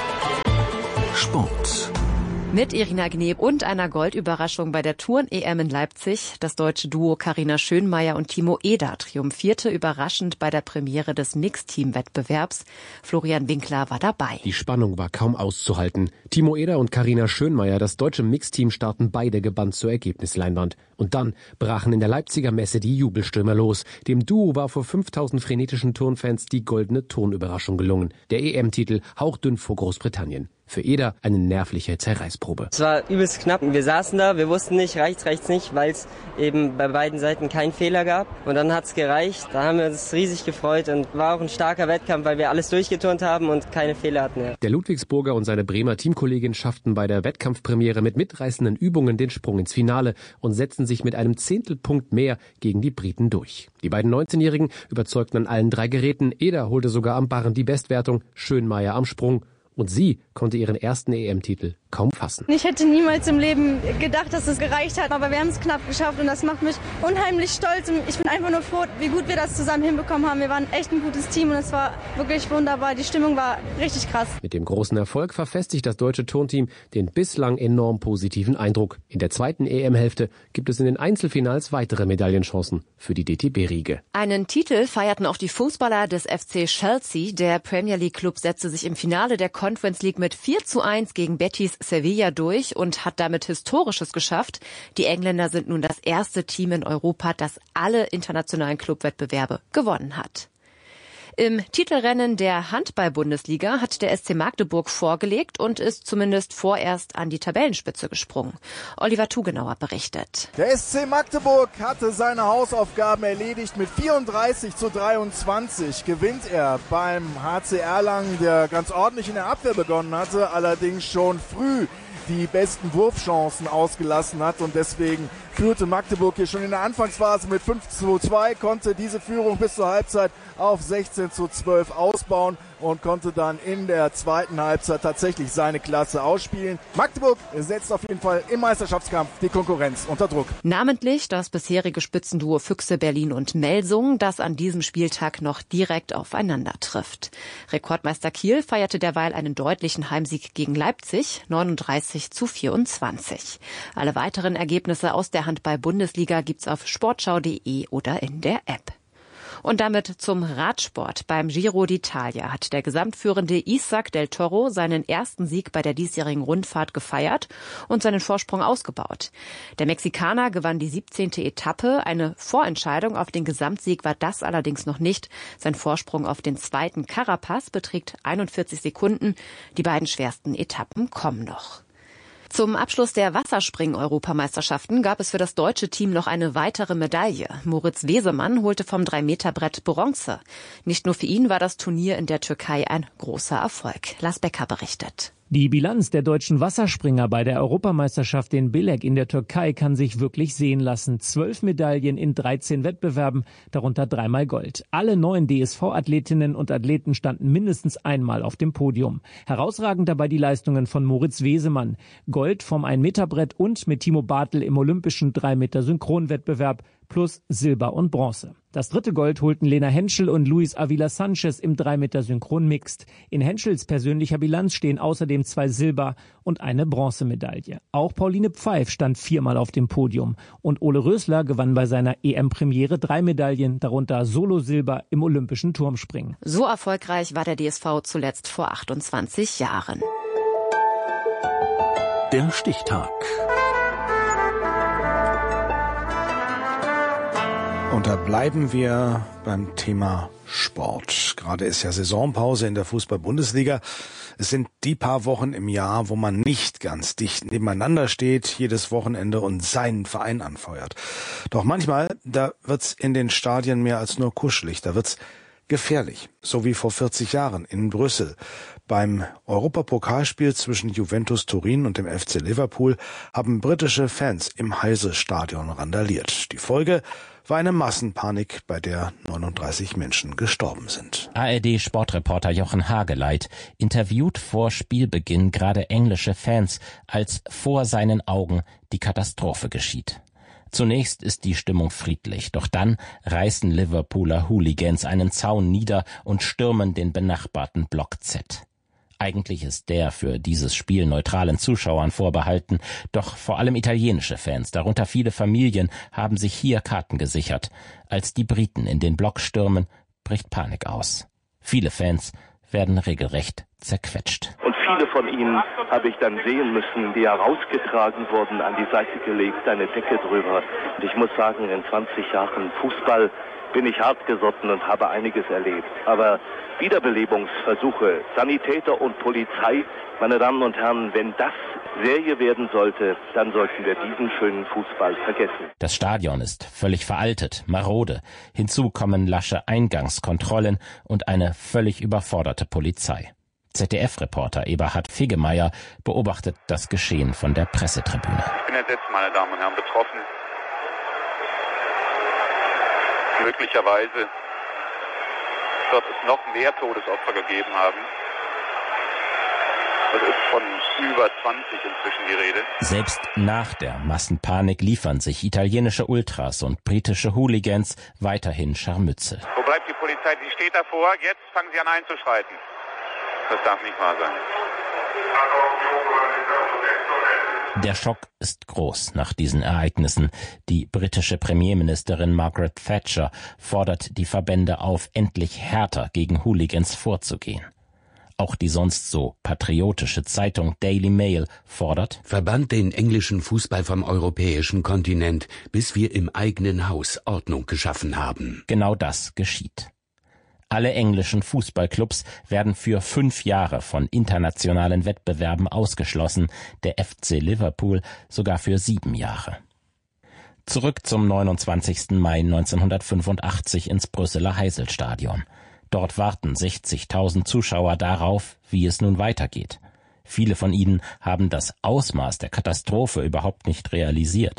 Sport. Mit Irina Gneb und einer Goldüberraschung bei der Turn-E M in Leipzig. Das deutsche Duo Carina Schönmeier und Timo Eder triumphierte überraschend bei der Premiere des Mixteam-Wettbewerbs. Florian Winkler war dabei. Die Spannung war kaum auszuhalten. Timo Eder und Carina Schönmeier, das deutsche Mixteam, starten beide gebannt zur Ergebnisleinwand. Und dann brachen in der Leipziger Messe die Jubelstürme los. Dem Duo war vor fünftausend frenetischen Turnfans die goldene Turnüberraschung gelungen. Der E M-Titel hauchdünn vor Großbritannien. Für Eder eine nervliche Zerreißprobe. Es war übelst knapp. Wir saßen da, wir wussten nicht, reicht's, reicht's nicht, weil es eben bei beiden Seiten keinen Fehler gab. Und dann hat's gereicht. Da haben wir uns riesig gefreut und war auch ein starker Wettkampf, weil wir alles durchgeturnt haben und keine Fehler hatten. Ja. Der Ludwigsburger und seine Bremer Teamkollegin schafften bei der Wettkampfpremiere mit mitreißenden Übungen den Sprung ins Finale und setzten sich mit einem Zehntelpunkt mehr gegen die Briten durch. Die beiden neunzehnjährigen überzeugten an allen drei Geräten. Eder holte sogar am Barren die Bestwertung, Schönmeier am Sprung. Und sie konnte ihren ersten E M-Titel kaum fassen. Ich hätte niemals im Leben gedacht, dass es gereicht hat, aber wir haben es knapp geschafft und das macht mich unheimlich stolz. Und ich bin einfach nur froh, wie gut wir das zusammen hinbekommen haben. Wir waren echt ein gutes Team und es war wirklich wunderbar. Die Stimmung war richtig krass. Mit dem großen Erfolg verfestigt das deutsche Turnteam den bislang enorm positiven Eindruck. In der zweiten E M-Hälfte gibt es in den Einzelfinals weitere Medaillenchancen für die D T B-Riege. Einen Titel feierten auch die Fußballer des F C Chelsea. Der Premier League Club setzte sich im Finale der Conference League mit vier zu eins gegen Betis Sevilla durch und hat damit Historisches geschafft. Die Engländer sind nun das erste Team in Europa, das alle internationalen Clubwettbewerbe gewonnen hat. Im Titelrennen der Handball-Bundesliga hat der S C Magdeburg vorgelegt und ist zumindest vorerst an die Tabellenspitze gesprungen. Oliver Tugenauer berichtet. Der S C Magdeburg hatte seine Hausaufgaben erledigt. Mit vierunddreißig zu dreiundzwanzig gewinnt er beim H C Erlangen, der ganz ordentlich in der Abwehr begonnen hatte, allerdings schon früh die besten Wurfchancen ausgelassen hat und deswegen führte Magdeburg hier schon in der Anfangsphase mit fünf zu zwei, konnte diese Führung bis zur Halbzeit auf sechzehn zu zwölf ausbauen und konnte dann in der zweiten Halbzeit tatsächlich seine Klasse ausspielen. Magdeburg setzt auf jeden Fall im Meisterschaftskampf die Konkurrenz unter Druck. Namentlich das bisherige Spitzenduo Füchse Berlin und Melsungen, das an diesem Spieltag noch direkt aufeinander trifft. Rekordmeister Kiel feierte derweil einen deutlichen Heimsieg gegen Leipzig, neununddreißig zu vierundzwanzig. Alle weiteren Ergebnisse aus der Handball-Bundesliga gibt's auf sportschau punkt de oder in der App. Und damit zum Radsport. Beim Giro d'Italia hat der gesamtführende Isaac del Toro seinen ersten Sieg bei der diesjährigen Rundfahrt gefeiert und seinen Vorsprung ausgebaut. Der Mexikaner gewann die siebzehnte Etappe. Eine Vorentscheidung auf den Gesamtsieg war das allerdings noch nicht. Sein Vorsprung auf den zweiten Carapaz beträgt einundvierzig Sekunden. Die beiden schwersten Etappen kommen noch. Zum Abschluss der Wasserspringen-Europameisterschaften gab es für das deutsche Team noch eine weitere Medaille. Moritz Wesemann holte vom drei Meter Brett Bronze. Nicht nur für ihn war das Turnier in der Türkei ein großer Erfolg. Lars Becker berichtet. Die Bilanz der deutschen Wasserspringer bei der Europameisterschaft in Bilek in der Türkei kann sich wirklich sehen lassen. Zwölf Medaillen in dreizehn Wettbewerben, darunter dreimal Gold. Alle neun D S V-Athletinnen und Athleten standen mindestens einmal auf dem Podium. Herausragend dabei die Leistungen von Moritz Wesemann. Gold vom ein Meter Brett und mit Timo Bartel im olympischen drei Meter Synchronwettbewerb plus Silber und Bronze. Das dritte Gold holten Lena Henschel und Luis Avila Sanchez im drei Meter Synchron Mixed. In Henschels persönlicher Bilanz stehen außerdem zwei Silber- und eine Bronzemedaille. Auch Pauline Pfeif stand viermal auf dem Podium. Und Ole Rösler gewann bei seiner E M-Premiere drei Medaillen, darunter Solo-Silber im olympischen Turmspringen. So erfolgreich war der D S V zuletzt vor achtundzwanzig Jahren. Der Stichtag. Und da bleiben wir beim Thema Sport. Gerade ist ja Saisonpause in der Fußball-Bundesliga. Es sind die paar Wochen im Jahr, wo man nicht ganz dicht nebeneinander steht, jedes Wochenende und seinen Verein anfeuert. Doch manchmal, da wird's in den Stadien mehr als nur kuschelig, da wird's gefährlich. So wie vor vierzig Jahren in Brüssel. Beim Europapokalspiel zwischen Juventus Turin und dem F C Liverpool haben britische Fans im Heysel-Stadion randaliert. Die Folge war eine Massenpanik, bei der neununddreißig Menschen gestorben sind. A R D-Sportreporter Jochen Hageleit interviewt vor Spielbeginn gerade englische Fans, als vor seinen Augen die Katastrophe geschieht. Zunächst ist die Stimmung friedlich, doch dann reißen Liverpooler Hooligans einen Zaun nieder und stürmen den benachbarten Block Z. Eigentlich ist der für dieses Spiel neutralen Zuschauern vorbehalten, doch vor allem italienische Fans, darunter viele Familien, haben sich hier Karten gesichert. Als die Briten in den Block stürmen, bricht Panik aus. Viele Fans werden regelrecht zerquetscht. Und viele von ihnen habe ich dann sehen müssen, die herausgetragen wurden, an die Seite gelegt, eine Decke drüber. Und ich muss sagen, in zwanzig Jahren Fußball bin ich hartgesotten und habe einiges erlebt. Aber Wiederbelebungsversuche, Sanitäter und Polizei, meine Damen und Herren, wenn das Serie werden sollte, dann sollten wir diesen schönen Fußball vergessen. Das Stadion ist völlig veraltet, marode. Hinzu kommen lasche Eingangskontrollen und eine völlig überforderte Polizei. Z D F-Reporter Eberhard Figgemeier beobachtet das Geschehen von der Pressetribüne. Ich bin entsetzt, meine Damen und Herren, betroffen. Möglicherweise wird es noch mehr Todesopfer gegeben haben. Es ist von über zwanzig inzwischen die Rede. Selbst nach der Massenpanik liefern sich italienische Ultras und britische Hooligans weiterhin Scharmützel. Wo bleibt die Polizei? Sie steht davor, jetzt fangen sie an einzuschreiten. Das darf nicht wahr sein. Der Schock ist groß nach diesen Ereignissen. Die britische Premierministerin Margaret Thatcher fordert die Verbände auf, endlich härter gegen Hooligans vorzugehen. Auch die sonst so patriotische Zeitung Daily Mail fordert: Verbannt den englischen Fußball vom europäischen Kontinent, bis wir im eigenen Haus Ordnung geschaffen haben. Genau das geschieht. Alle englischen Fußballclubs werden für fünf Jahre von internationalen Wettbewerben ausgeschlossen, der F C Liverpool sogar für sieben Jahre. Zurück zum neunundzwanzigsten Mai neunzehnhundertfünfundachtzig ins Brüsseler Heysel-Stadion. Dort warten sechzigtausend Zuschauer darauf, wie es nun weitergeht. Viele von ihnen haben das Ausmaß der Katastrophe überhaupt nicht realisiert.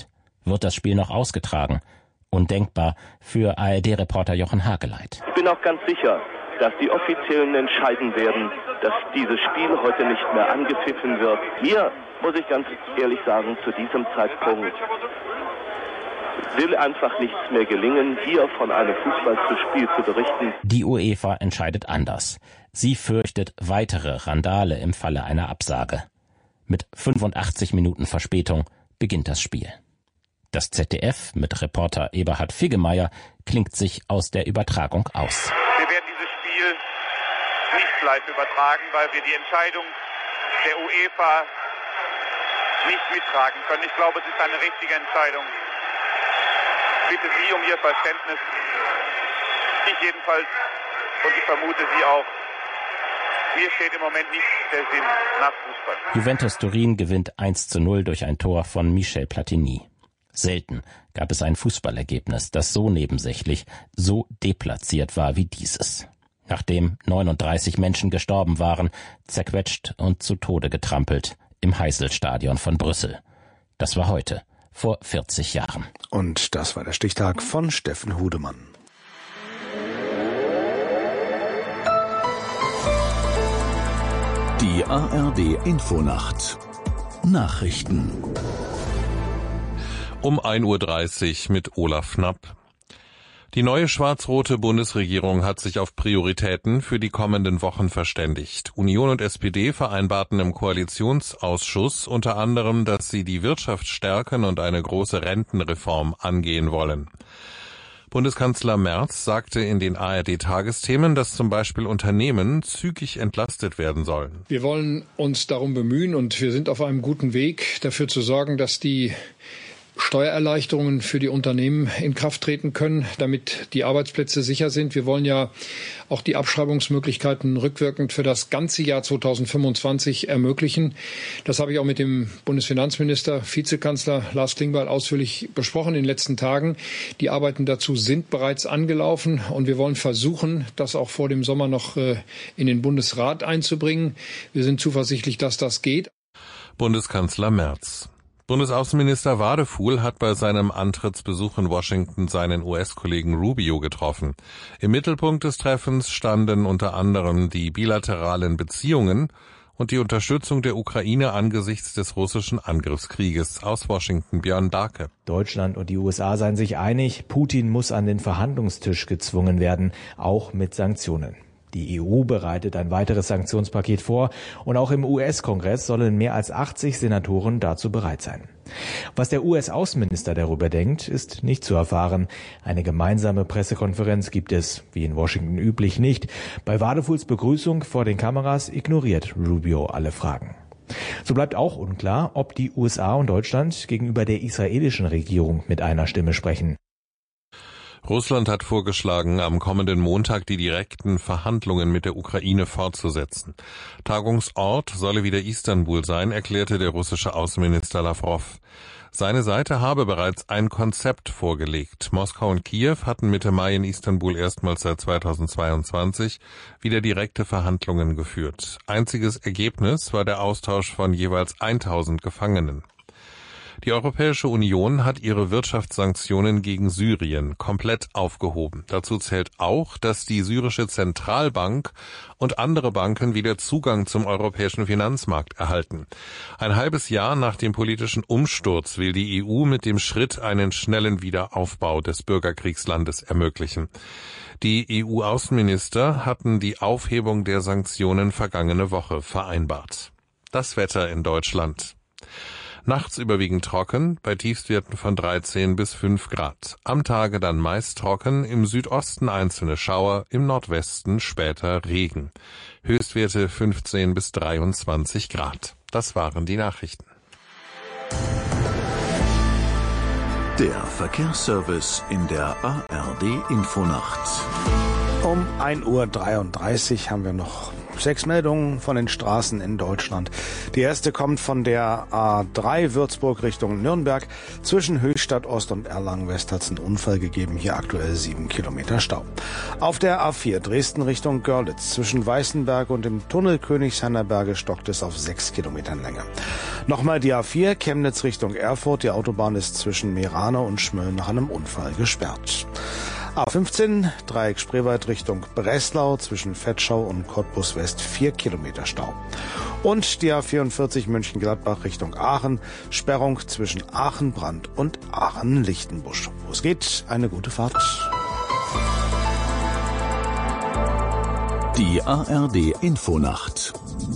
Wird das Spiel noch ausgetragen? Undenkbar für A R D-Reporter Jochen Hageleit. Ich bin auch ganz sicher, dass die Offiziellen entscheiden werden, dass dieses Spiel heute nicht mehr angepfiffen wird. Mir, muss ich ganz ehrlich sagen, zu diesem Zeitpunkt will einfach nichts mehr gelingen, hier von einem Fußballspiel zu berichten. Die UEFA entscheidet anders. Sie fürchtet weitere Randale im Falle einer Absage. Mit fünfundachtzig Minuten Verspätung beginnt das Spiel. Das Z D F mit Reporter Eberhard Figgemeier klingt sich aus der Übertragung aus. Wir werden dieses Spiel nicht live übertragen, weil wir die Entscheidung der UEFA nicht mittragen können. Ich glaube, es ist eine richtige Entscheidung. Ich bitte Sie um Ihr Verständnis. Ich jedenfalls, und ich vermute Sie auch. Mir steht im Moment nicht der Sinn nach Fußball. Juventus Turin gewinnt eins zu null durch ein Tor von Michel Platini. Selten gab es ein Fußballergebnis, das so nebensächlich, so deplatziert war wie dieses. Nachdem neununddreißig Menschen gestorben waren, zerquetscht und zu Tode getrampelt im Heysel-Stadion von Brüssel. Das war heute, vor vierzig Jahren. Und das war der Stichtag von Steffen Hudemann. Die A R D-Infonacht. Nachrichten. Um ein Uhr dreißig mit Olaf Knapp. Die neue schwarz-rote Bundesregierung hat sich auf Prioritäten für die kommenden Wochen verständigt. Union und S P D vereinbarten im Koalitionsausschuss unter anderem, dass sie die Wirtschaft stärken und eine große Rentenreform angehen wollen. Bundeskanzler Merz sagte in den A R D-Tagesthemen, dass zum Beispiel Unternehmen zügig entlastet werden sollen. Wir wollen uns darum bemühen und wir sind auf einem guten Weg, dafür zu sorgen, dass die Steuererleichterungen für die Unternehmen in Kraft treten können, damit die Arbeitsplätze sicher sind. Wir wollen ja auch die Abschreibungsmöglichkeiten rückwirkend für das ganze Jahr zweitausendfünfundzwanzig ermöglichen. Das habe ich auch mit dem Bundesfinanzminister, Vizekanzler Lars Klingbeil ausführlich besprochen in den letzten Tagen. Die Arbeiten dazu sind bereits angelaufen und wir wollen versuchen, das auch vor dem Sommer noch in den Bundesrat einzubringen. Wir sind zuversichtlich, dass das geht. Bundeskanzler Merz. Bundesaußenminister Wadefuhl hat bei seinem Antrittsbesuch in Washington seinen U S-Kollegen Rubio getroffen. Im Mittelpunkt des Treffens standen unter anderem die bilateralen Beziehungen und die Unterstützung der Ukraine angesichts des russischen Angriffskrieges. Aus Washington Björn Darke. Deutschland und die U S A seien sich einig, Putin muss an den Verhandlungstisch gezwungen werden, auch mit Sanktionen. Die E U bereitet ein weiteres Sanktionspaket vor und auch im U S-Kongress sollen mehr als achtzig Senatoren dazu bereit sein. Was der U S-Außenminister darüber denkt, ist nicht zu erfahren. Eine gemeinsame Pressekonferenz gibt es, wie in Washington üblich, nicht. Bei Wadefuhls Begrüßung vor den Kameras ignoriert Rubio alle Fragen. So bleibt auch unklar, ob die U S A und Deutschland gegenüber der israelischen Regierung mit einer Stimme sprechen. Russland hat vorgeschlagen, am kommenden Montag die direkten Verhandlungen mit der Ukraine fortzusetzen. Tagungsort solle wieder Istanbul sein, erklärte der russische Außenminister Lawrow. Seine Seite habe bereits ein Konzept vorgelegt. Moskau und Kiew hatten Mitte Mai in Istanbul erstmals seit zweitausendzweiundzwanzig wieder direkte Verhandlungen geführt. Einziges Ergebnis war der Austausch von jeweils tausend Gefangenen. Die Europäische Union hat ihre Wirtschaftssanktionen gegen Syrien komplett aufgehoben. Dazu zählt auch, dass die syrische Zentralbank und andere Banken wieder Zugang zum europäischen Finanzmarkt erhalten. Ein halbes Jahr nach dem politischen Umsturz will die E U mit dem Schritt einen schnellen Wiederaufbau des Bürgerkriegslandes ermöglichen. Die E U-Außenminister hatten die Aufhebung der Sanktionen vergangene Woche vereinbart. Das Wetter in Deutschland. Nachts überwiegend trocken, bei Tiefstwerten von dreizehn bis fünf Grad. Am Tage dann meist trocken, im Südosten einzelne Schauer, im Nordwesten später Regen. Höchstwerte fünfzehn bis dreiundzwanzig Grad. Das waren die Nachrichten. Der Verkehrsservice in der A R D-Infonacht. Um ein Uhr dreiunddreißig haben wir noch Sechs Meldungen von den Straßen in Deutschland. Die erste kommt von der A drei Würzburg Richtung Nürnberg. Zwischen Höchstadt Ost und Erlangen West hat es einen Unfall gegeben. Hier aktuell sieben Kilometer Stau. Auf der A vier Dresden Richtung Görlitz. Zwischen Weißenberg und dem Tunnel Königshainer Berge stockt es auf sechs Kilometern Länge. Nochmal die A vier Chemnitz Richtung Erfurt. Die Autobahn ist zwischen Meerane und Schmölln nach einem Unfall gesperrt. A fünfzehn, Dreieck Spreewald Richtung Breslau, zwischen Vetschau und Cottbus West vier Kilometer Stau. Und die A vierundvierzig Mönchengladbach Richtung Aachen, Sperrung zwischen Aachen-Brand und Aachen-Lichtenbusch. Wo es geht, eine gute Fahrt. Die A R D Infonacht.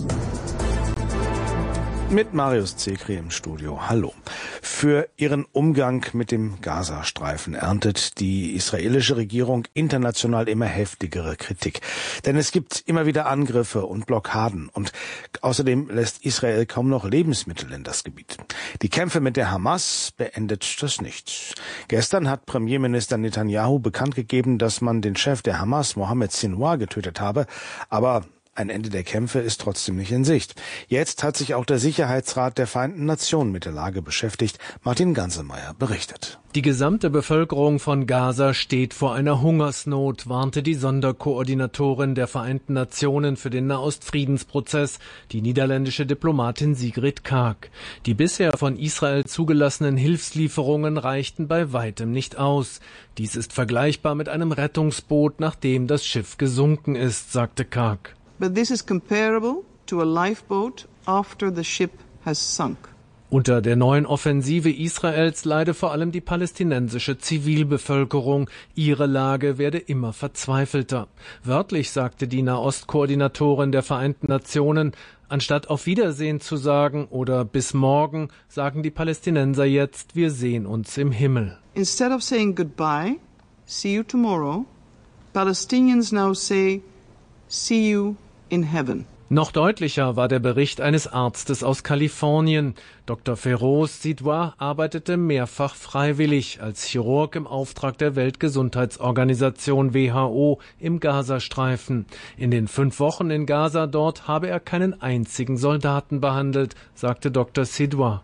Mit Marius Zekri im Studio. Hallo. Für ihren Umgang mit dem Gazastreifen erntet die israelische Regierung international immer heftigere Kritik. Denn es gibt immer wieder Angriffe und Blockaden und außerdem lässt Israel kaum noch Lebensmittel in das Gebiet. Die Kämpfe mit der Hamas beendet das nicht. Gestern hat Premierminister Netanyahu bekannt gegeben, dass man den Chef der Hamas, Mohammed Sinwar, getötet habe, aber ein Ende der Kämpfe ist trotzdem nicht in Sicht. Jetzt hat sich auch der Sicherheitsrat der Vereinten Nationen mit der Lage beschäftigt. Martin Gansemeyer berichtet. Die gesamte Bevölkerung von Gaza steht vor einer Hungersnot, warnte die Sonderkoordinatorin der Vereinten Nationen für den Nahostfriedensprozess, die niederländische Diplomatin Sigrid Kaag. Die bisher von Israel zugelassenen Hilfslieferungen reichten bei weitem nicht aus. Dies ist vergleichbar mit einem Rettungsboot, nachdem das Schiff gesunken ist, sagte Kaag. But this is comparable to a lifeboat after the ship has sunk. Unter der neuen Offensive Israels leide vor allem die palästinensische Zivilbevölkerung. Ihre Lage werde immer verzweifelter. Wörtlich sagte die Nahostkoordinatorin der Vereinten Nationen, anstatt auf Wiedersehen zu sagen oder bis morgen, sagen die Palästinenser jetzt, wir sehen uns im Himmel. Instead of saying goodbye, see you tomorrow, Palestinians now say, see you in heaven. Noch deutlicher war der Bericht eines Arztes aus Kalifornien. Doktor Feroz Sidwa arbeitete mehrfach freiwillig als Chirurg im Auftrag der Weltgesundheitsorganisation W H O im Gazastreifen. In den fünf Wochen in Gaza dort habe er keinen einzigen Soldaten behandelt, sagte Doktor Sidwa.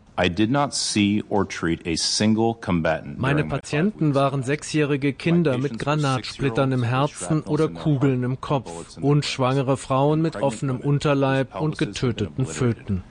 Meine Patienten waren sechsjährige Kinder mit Granatsplittern im Herzen oder Kugeln im Kopf und schwangere Frauen mit offenem Unterleib und getöteten Föten.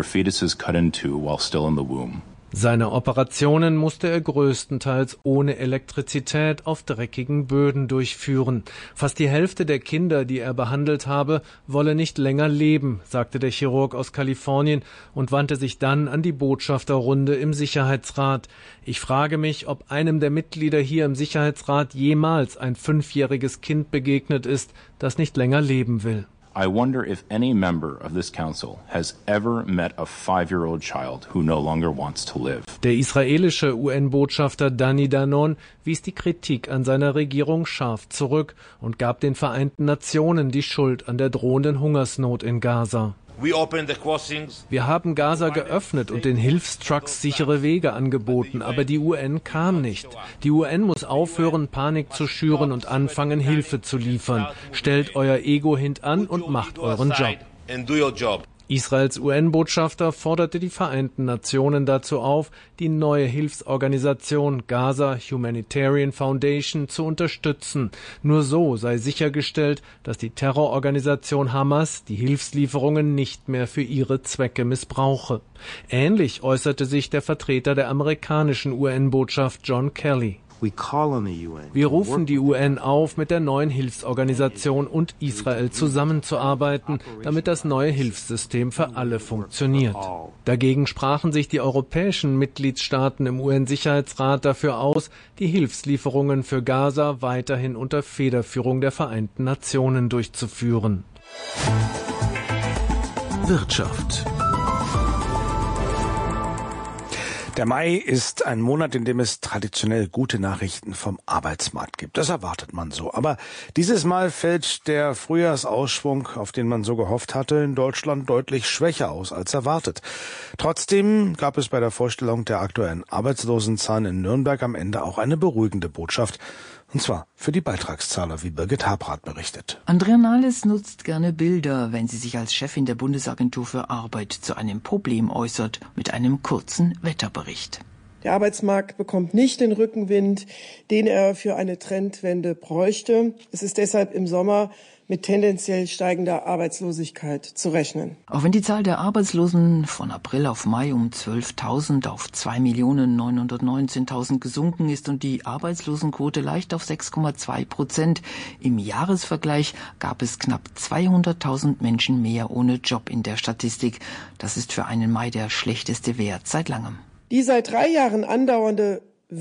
Seine Operationen musste er größtenteils ohne Elektrizität auf dreckigen Böden durchführen. Fast die Hälfte der Kinder, die er behandelt habe, wolle nicht länger leben, sagte der Chirurg aus Kalifornien und wandte sich dann an die Botschafterrunde im Sicherheitsrat. Ich frage mich, ob einem der Mitglieder hier im Sicherheitsrat jemals ein fünfjähriges Kind begegnet ist, das nicht länger leben will. I wonder if any member of this council has ever met a five-year-old child who no longer wants to live. Der israelische U N-Botschafter Dani Danon wies die Kritik an seiner Regierung scharf zurück und gab den Vereinten Nationen die Schuld an der drohenden Hungersnot in Gaza. Wir haben Gaza geöffnet und den Hilfstrucks sichere Wege angeboten, aber die U N kam nicht. Die U N muss aufhören, Panik zu schüren und anfangen, Hilfe zu liefern. Stellt euer Ego hintan und macht euren Job. Israels U N-Botschafter forderte die Vereinten Nationen dazu auf, die neue Hilfsorganisation Gaza Humanitarian Foundation zu unterstützen. Nur so sei sichergestellt, dass die Terrororganisation Hamas die Hilfslieferungen nicht mehr für ihre Zwecke missbrauche. Ähnlich äußerte sich der Vertreter der amerikanischen U N-Botschaft John Kelly. Wir rufen die U N auf, mit der neuen Hilfsorganisation und Israel zusammenzuarbeiten, damit das neue Hilfssystem für alle funktioniert. Dagegen sprachen sich die europäischen Mitgliedstaaten im U N-Sicherheitsrat dafür aus, die Hilfslieferungen für Gaza weiterhin unter Federführung der Vereinten Nationen durchzuführen. Wirtschaft. Der Mai ist ein Monat, in dem es traditionell gute Nachrichten vom Arbeitsmarkt gibt. Das erwartet man so. Aber dieses Mal fällt der Frühjahrsausschwung, auf den man so gehofft hatte, in Deutschland deutlich schwächer aus als erwartet. Trotzdem gab es bei der Vorstellung der aktuellen Arbeitslosenzahlen in Nürnberg am Ende auch eine beruhigende Botschaft. Und zwar für die Beitragszahler, wie Birgit Habrath berichtet. Andrea Nahles nutzt gerne Bilder, wenn sie sich als Chefin der Bundesagentur für Arbeit zu einem Problem äußert, mit einem kurzen Wetterbericht. Der Arbeitsmarkt bekommt nicht den Rückenwind, den er für eine Trendwende bräuchte. Es ist deshalb im Sommer mit tendenziell steigender Arbeitslosigkeit zu rechnen. Auch wenn die Zahl der Arbeitslosen von April auf Mai um zwölftausend auf zwei Millionen neunhundertneunzehntausend gesunken ist und die Arbeitslosenquote leicht auf sechs Komma zwei Prozent, im Jahresvergleich gab es knapp zweihunderttausend Menschen mehr ohne Job in der Statistik. Das ist für einen Mai der schlechteste Wert seit langem. Die seit drei Jahren andauernde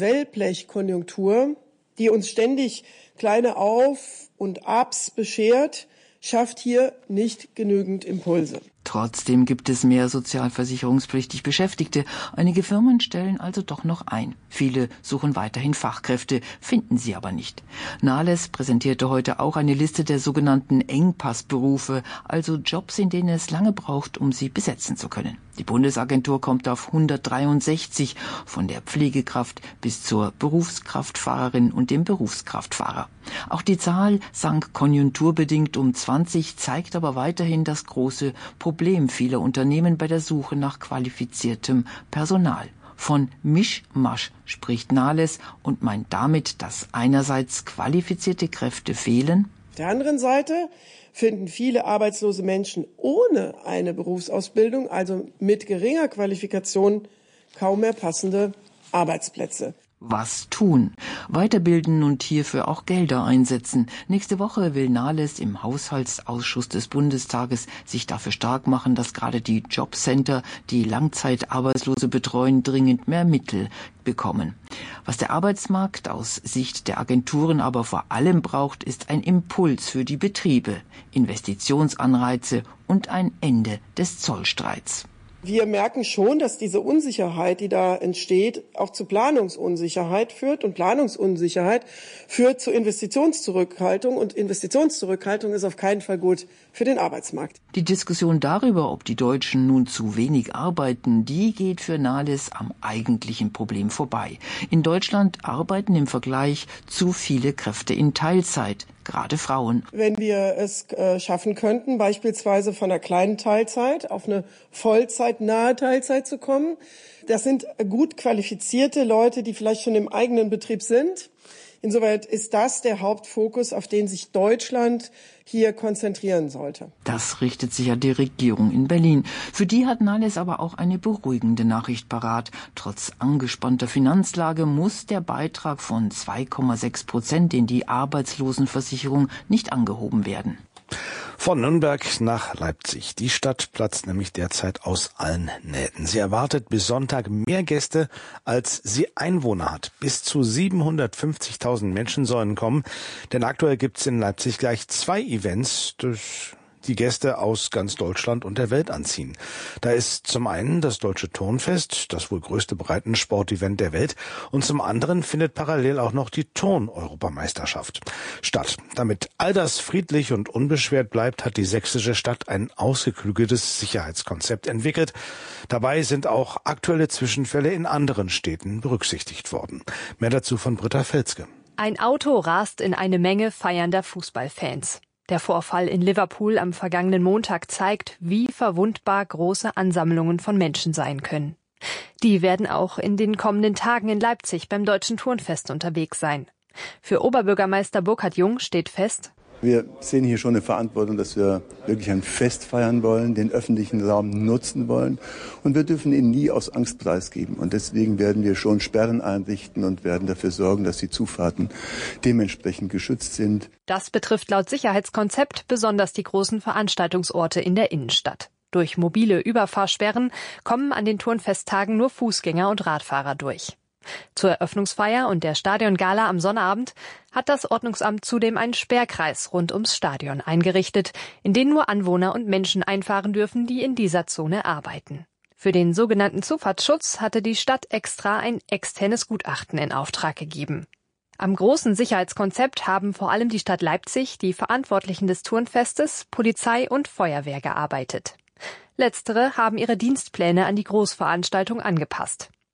Wellblechkonjunktur, die uns ständig kleine Auf- und Abs beschert, schafft hier nicht genügend Impulse. Trotzdem gibt es mehr sozialversicherungspflichtig Beschäftigte. Einige Firmen stellen also doch noch ein. Viele suchen weiterhin Fachkräfte, finden sie aber nicht. Nahles präsentierte heute auch eine Liste der sogenannten Engpassberufe, also Jobs, in denen es lange braucht, um sie besetzen zu können. Die Bundesagentur kommt auf hundertdreiundsechzig, von der Pflegekraft bis zur Berufskraftfahrerin und dem Berufskraftfahrer. Auch die Zahl sank konjunkturbedingt um zwanzig, zeigt aber weiterhin das große Problem vieler Unternehmen bei der Suche nach qualifiziertem Personal. Von Mischmasch spricht Nahles und meint damit, dass einerseits qualifizierte Kräfte fehlen. Auf der anderen Seite finden viele arbeitslose Menschen ohne eine Berufsausbildung, also mit geringer Qualifikation, kaum mehr passende Arbeitsplätze. Was tun? Weiterbilden und hierfür auch Gelder einsetzen. Nächste Woche will Nahles im Haushaltsausschuss des Bundestages sich dafür stark machen, dass gerade die Jobcenter, die Langzeitarbeitslose betreuen, dringend mehr Mittel bekommen. Was der Arbeitsmarkt aus Sicht der Agenturen aber vor allem braucht, ist ein Impuls für die Betriebe, Investitionsanreize und ein Ende des Zollstreits. Wir merken schon, dass diese Unsicherheit, die da entsteht, auch zu Planungsunsicherheit führt. Und Planungsunsicherheit führt zu Investitionszurückhaltung. Und Investitionszurückhaltung ist auf keinen Fall gut für den Arbeitsmarkt. Die Diskussion darüber, ob die Deutschen nun zu wenig arbeiten, die geht für Nahles am eigentlichen Problem vorbei. In Deutschland arbeiten im Vergleich zu viele Kräfte in Teilzeit. Gerade Frauen. Wenn wir es äh, schaffen könnten, beispielsweise von einer kleinen Teilzeit auf eine vollzeitnahe Teilzeit zu kommen, das sind gut qualifizierte Leute, die vielleicht schon im eigenen Betrieb sind. Insoweit ist das der Hauptfokus, auf den sich Deutschland hier konzentrieren sollte. Das richtet sich an die Regierung in Berlin. Für die hat Nahles aber auch eine beruhigende Nachricht parat. Trotz angespannter Finanzlage muss der Beitrag von zwei Komma sechs Prozent in die Arbeitslosenversicherung nicht angehoben werden. Von Nürnberg nach Leipzig. Die Stadt platzt nämlich derzeit aus allen Nähten. Sie erwartet bis Sonntag mehr Gäste, als sie Einwohner hat. Bis zu siebenhundertfünfzigtausend Menschen sollen kommen, denn aktuell gibt's in Leipzig gleich zwei Events, durch die Gäste aus ganz Deutschland und der Welt anziehen. Da ist zum einen das Deutsche Turnfest, das wohl größte Breitensportevent der Welt, und zum anderen findet parallel auch noch die Turn-Europameisterschaft statt. Damit all das friedlich und unbeschwert bleibt, hat die sächsische Stadt ein ausgeklügeltes Sicherheitskonzept entwickelt. Dabei sind auch aktuelle Zwischenfälle in anderen Städten berücksichtigt worden. Mehr dazu von Britta Felske. Ein Auto rast in eine Menge feiernder Fußballfans. Der Vorfall in Liverpool am vergangenen Montag zeigt, wie verwundbar große Ansammlungen von Menschen sein können. Die werden auch in den kommenden Tagen in Leipzig beim Deutschen Turnfest unterwegs sein. Für Oberbürgermeister Burkhard Jung steht fest: Wir sehen hier schon eine Verantwortung, dass wir wirklich ein Fest feiern wollen, den öffentlichen Raum nutzen wollen. Und wir dürfen ihn nie aus Angst preisgeben. Und deswegen werden wir schon Sperren einrichten und werden dafür sorgen, dass die Zufahrten dementsprechend geschützt sind. Das betrifft laut Sicherheitskonzept besonders die großen Veranstaltungsorte in der Innenstadt. Durch mobile Überfahrsperren kommen an den Turnfesttagen nur Fußgänger und Radfahrer durch. Zur Eröffnungsfeier und der Stadiongala am Sonnabend hat das Ordnungsamt zudem einen Sperrkreis rund ums Stadion eingerichtet, in den nur Anwohner und Menschen einfahren dürfen, die in dieser Zone arbeiten. Für den sogenannten Zufahrtsschutz hatte die Stadt extra ein externes Gutachten in Auftrag gegeben. Am großen Sicherheitskonzept haben vor allem die Stadt Leipzig, die Verantwortlichen des Turnfestes, Polizei und Feuerwehr gearbeitet. Letztere haben ihre Dienstpläne an die Großveranstaltung angepasst.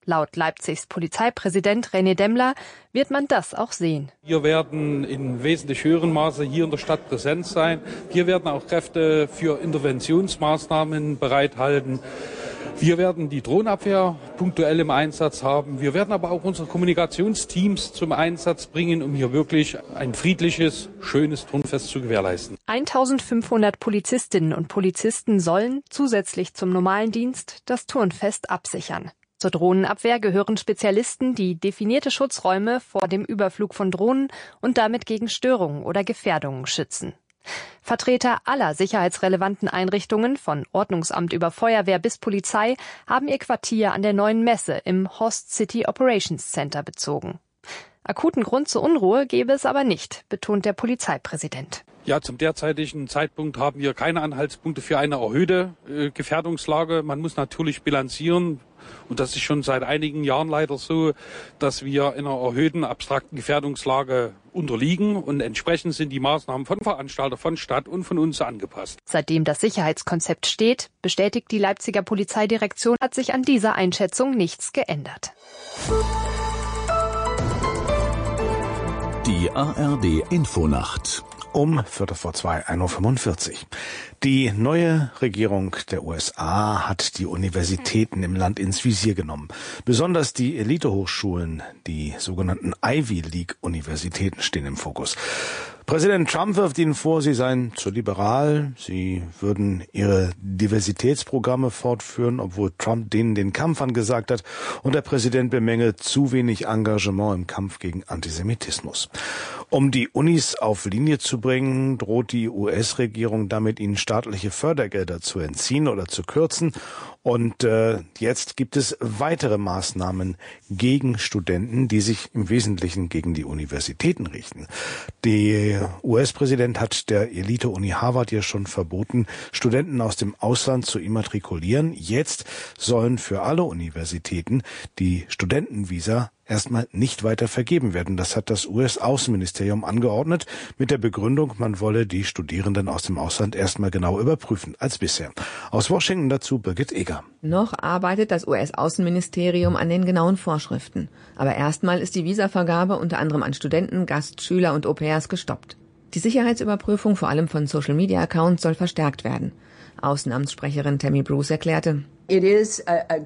Laut Leipzigs Polizeipräsident René Demmler wird man das auch sehen. Wir werden in wesentlich höherem Maße hier in der Stadt präsent sein. Wir werden auch Kräfte für Interventionsmaßnahmen bereithalten. Wir werden die Drohnenabwehr punktuell im Einsatz haben. Wir werden aber auch unsere Kommunikationsteams zum Einsatz bringen, um hier wirklich ein friedliches, schönes Turnfest zu gewährleisten. eintausendfünfhundert Polizistinnen und Polizisten sollen zusätzlich zum normalen Dienst das Turnfest absichern. Zur Drohnenabwehr gehören Spezialisten, die definierte Schutzräume vor dem Überflug von Drohnen und damit gegen Störungen oder Gefährdungen schützen. Vertreter aller sicherheitsrelevanten Einrichtungen, von Ordnungsamt über Feuerwehr bis Polizei, haben ihr Quartier an der neuen Messe im Host City Operations Center bezogen. Akuten Grund zur Unruhe gebe es aber nicht, betont der Polizeipräsident. Ja, zum derzeitigen Zeitpunkt haben wir keine Anhaltspunkte für eine erhöhte äh, Gefährdungslage. Man muss natürlich bilanzieren. Und das ist schon seit einigen Jahren leider so, dass wir in einer erhöhten abstrakten Gefährdungslage unterliegen. Und entsprechend sind die Maßnahmen von Veranstaltern, von Stadt und von uns angepasst. Seitdem das Sicherheitskonzept steht, bestätigt die Leipziger Polizeidirektion, hat sich an dieser Einschätzung nichts geändert. Die A R D Infonacht. Um Viertel vor zwei, ein Uhr fünfundvierzig. Die neue Regierung der U S A hat die Universitäten im Land ins Visier genommen. Besonders die Elitehochschulen, die sogenannten Ivy League Universitäten, stehen im Fokus. Präsident Trump wirft ihnen vor, sie seien zu liberal, sie würden ihre Diversitätsprogramme fortführen, obwohl Trump denen den Kampf angesagt hat, und der Präsident bemängelt zu wenig Engagement im Kampf gegen Antisemitismus. Um die Unis auf Linie zu bringen, droht die U S-Regierung damit, ihnen staatliche Fördergelder zu entziehen oder zu kürzen. Und äh, jetzt gibt es weitere Maßnahmen gegen Studenten, die sich im Wesentlichen gegen die Universitäten richten. Der U S-Präsident hat der Elite-Uni Harvard ja schon verboten, Studenten aus dem Ausland zu immatrikulieren. Jetzt sollen für alle Universitäten die Studentenvisa erstmal nicht weiter vergeben werden. Das hat das U S-Außenministerium angeordnet, mit der Begründung, man wolle die Studierenden aus dem Ausland erstmal genau überprüfen als bisher. Aus Washington dazu Birgit Eger. Noch arbeitet das U S-Außenministerium an den genauen Vorschriften. Aber erstmal ist die Visavergabe unter anderem an Studenten, Gastschüler und Au-pairs gestoppt. Die Sicherheitsüberprüfung vor allem von Social-Media-Accounts soll verstärkt werden. Außenamtssprecherin Tammy Bruce erklärte: Es ist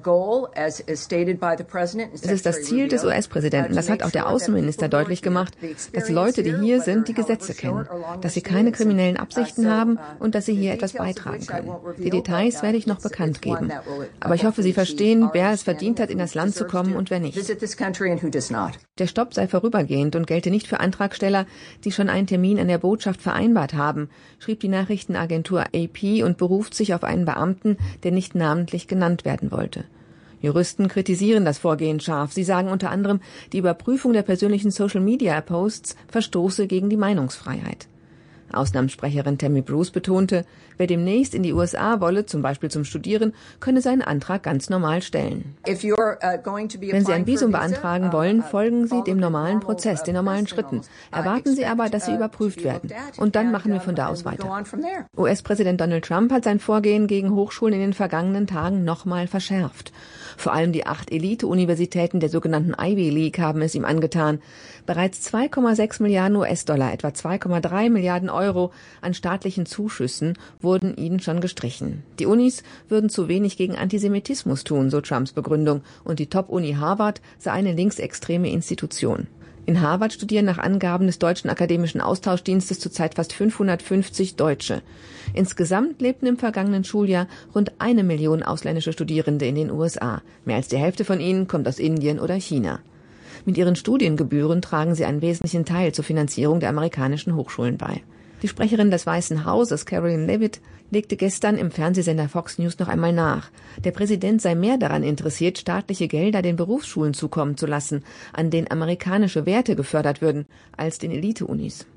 das Ziel des U S-Präsidenten, das hat auch der Außenminister deutlich gemacht, dass Leute, die hier sind, die Gesetze kennen, dass sie keine kriminellen Absichten haben und dass sie hier etwas beitragen können. Die Details werde ich noch bekannt geben. Aber ich hoffe, Sie verstehen, wer es verdient hat, in das Land zu kommen und wer nicht. Der Stopp sei vorübergehend und gelte nicht für Antragsteller, die schon einen Termin an der Botschaft vereinbart haben, schrieb die Nachrichtenagentur A P und beruft sich auf einen Beamten, der nicht namentlich genannt werden wollte. Juristen kritisieren das Vorgehen scharf. Sie sagen unter anderem, die Überprüfung der persönlichen Social-Media-Posts verstoße gegen die Meinungsfreiheit. Außenamtssprecherin Tammy Bruce betonte, wer demnächst in die U S A wolle, zum Beispiel zum Studieren, könne seinen Antrag ganz normal stellen. Wenn Sie ein Visum beantragen wollen, folgen Sie dem normalen Prozess, den normalen Schritten. Erwarten Sie aber, dass Sie überprüft werden. Und dann machen wir von da aus weiter. U S-Präsident Donald Trump hat sein Vorgehen gegen Hochschulen in den vergangenen Tagen nochmal verschärft. Vor allem die acht Elite-Universitäten der sogenannten Ivy League haben es ihm angetan. Bereits zwei Komma sechs Milliarden U S-Dollar, etwa zwei Komma drei Milliarden Euro an staatlichen Zuschüssen wurden ihnen schon gestrichen. Die Unis würden zu wenig gegen Antisemitismus tun, so Trumps Begründung, und die Top-Uni Harvard sei eine linksextreme Institution. In Harvard studieren nach Angaben des Deutschen Akademischen Austauschdienstes zurzeit fast fünfhundertfünfzig Deutsche. Insgesamt lebten im vergangenen Schuljahr rund eine Million ausländische Studierende in den U S A. Mehr als die Hälfte von ihnen kommt aus Indien oder China. Mit ihren Studiengebühren tragen sie einen wesentlichen Teil zur Finanzierung der amerikanischen Hochschulen bei. Die Sprecherin des Weißen Hauses, Caroline Leavitt, legte gestern im Fernsehsender Fox News noch einmal nach. Der Präsident sei mehr daran interessiert, staatliche Gelder den Berufsschulen zukommen zu lassen, an denen amerikanische Werte gefördert würden, als den Elite-Unis.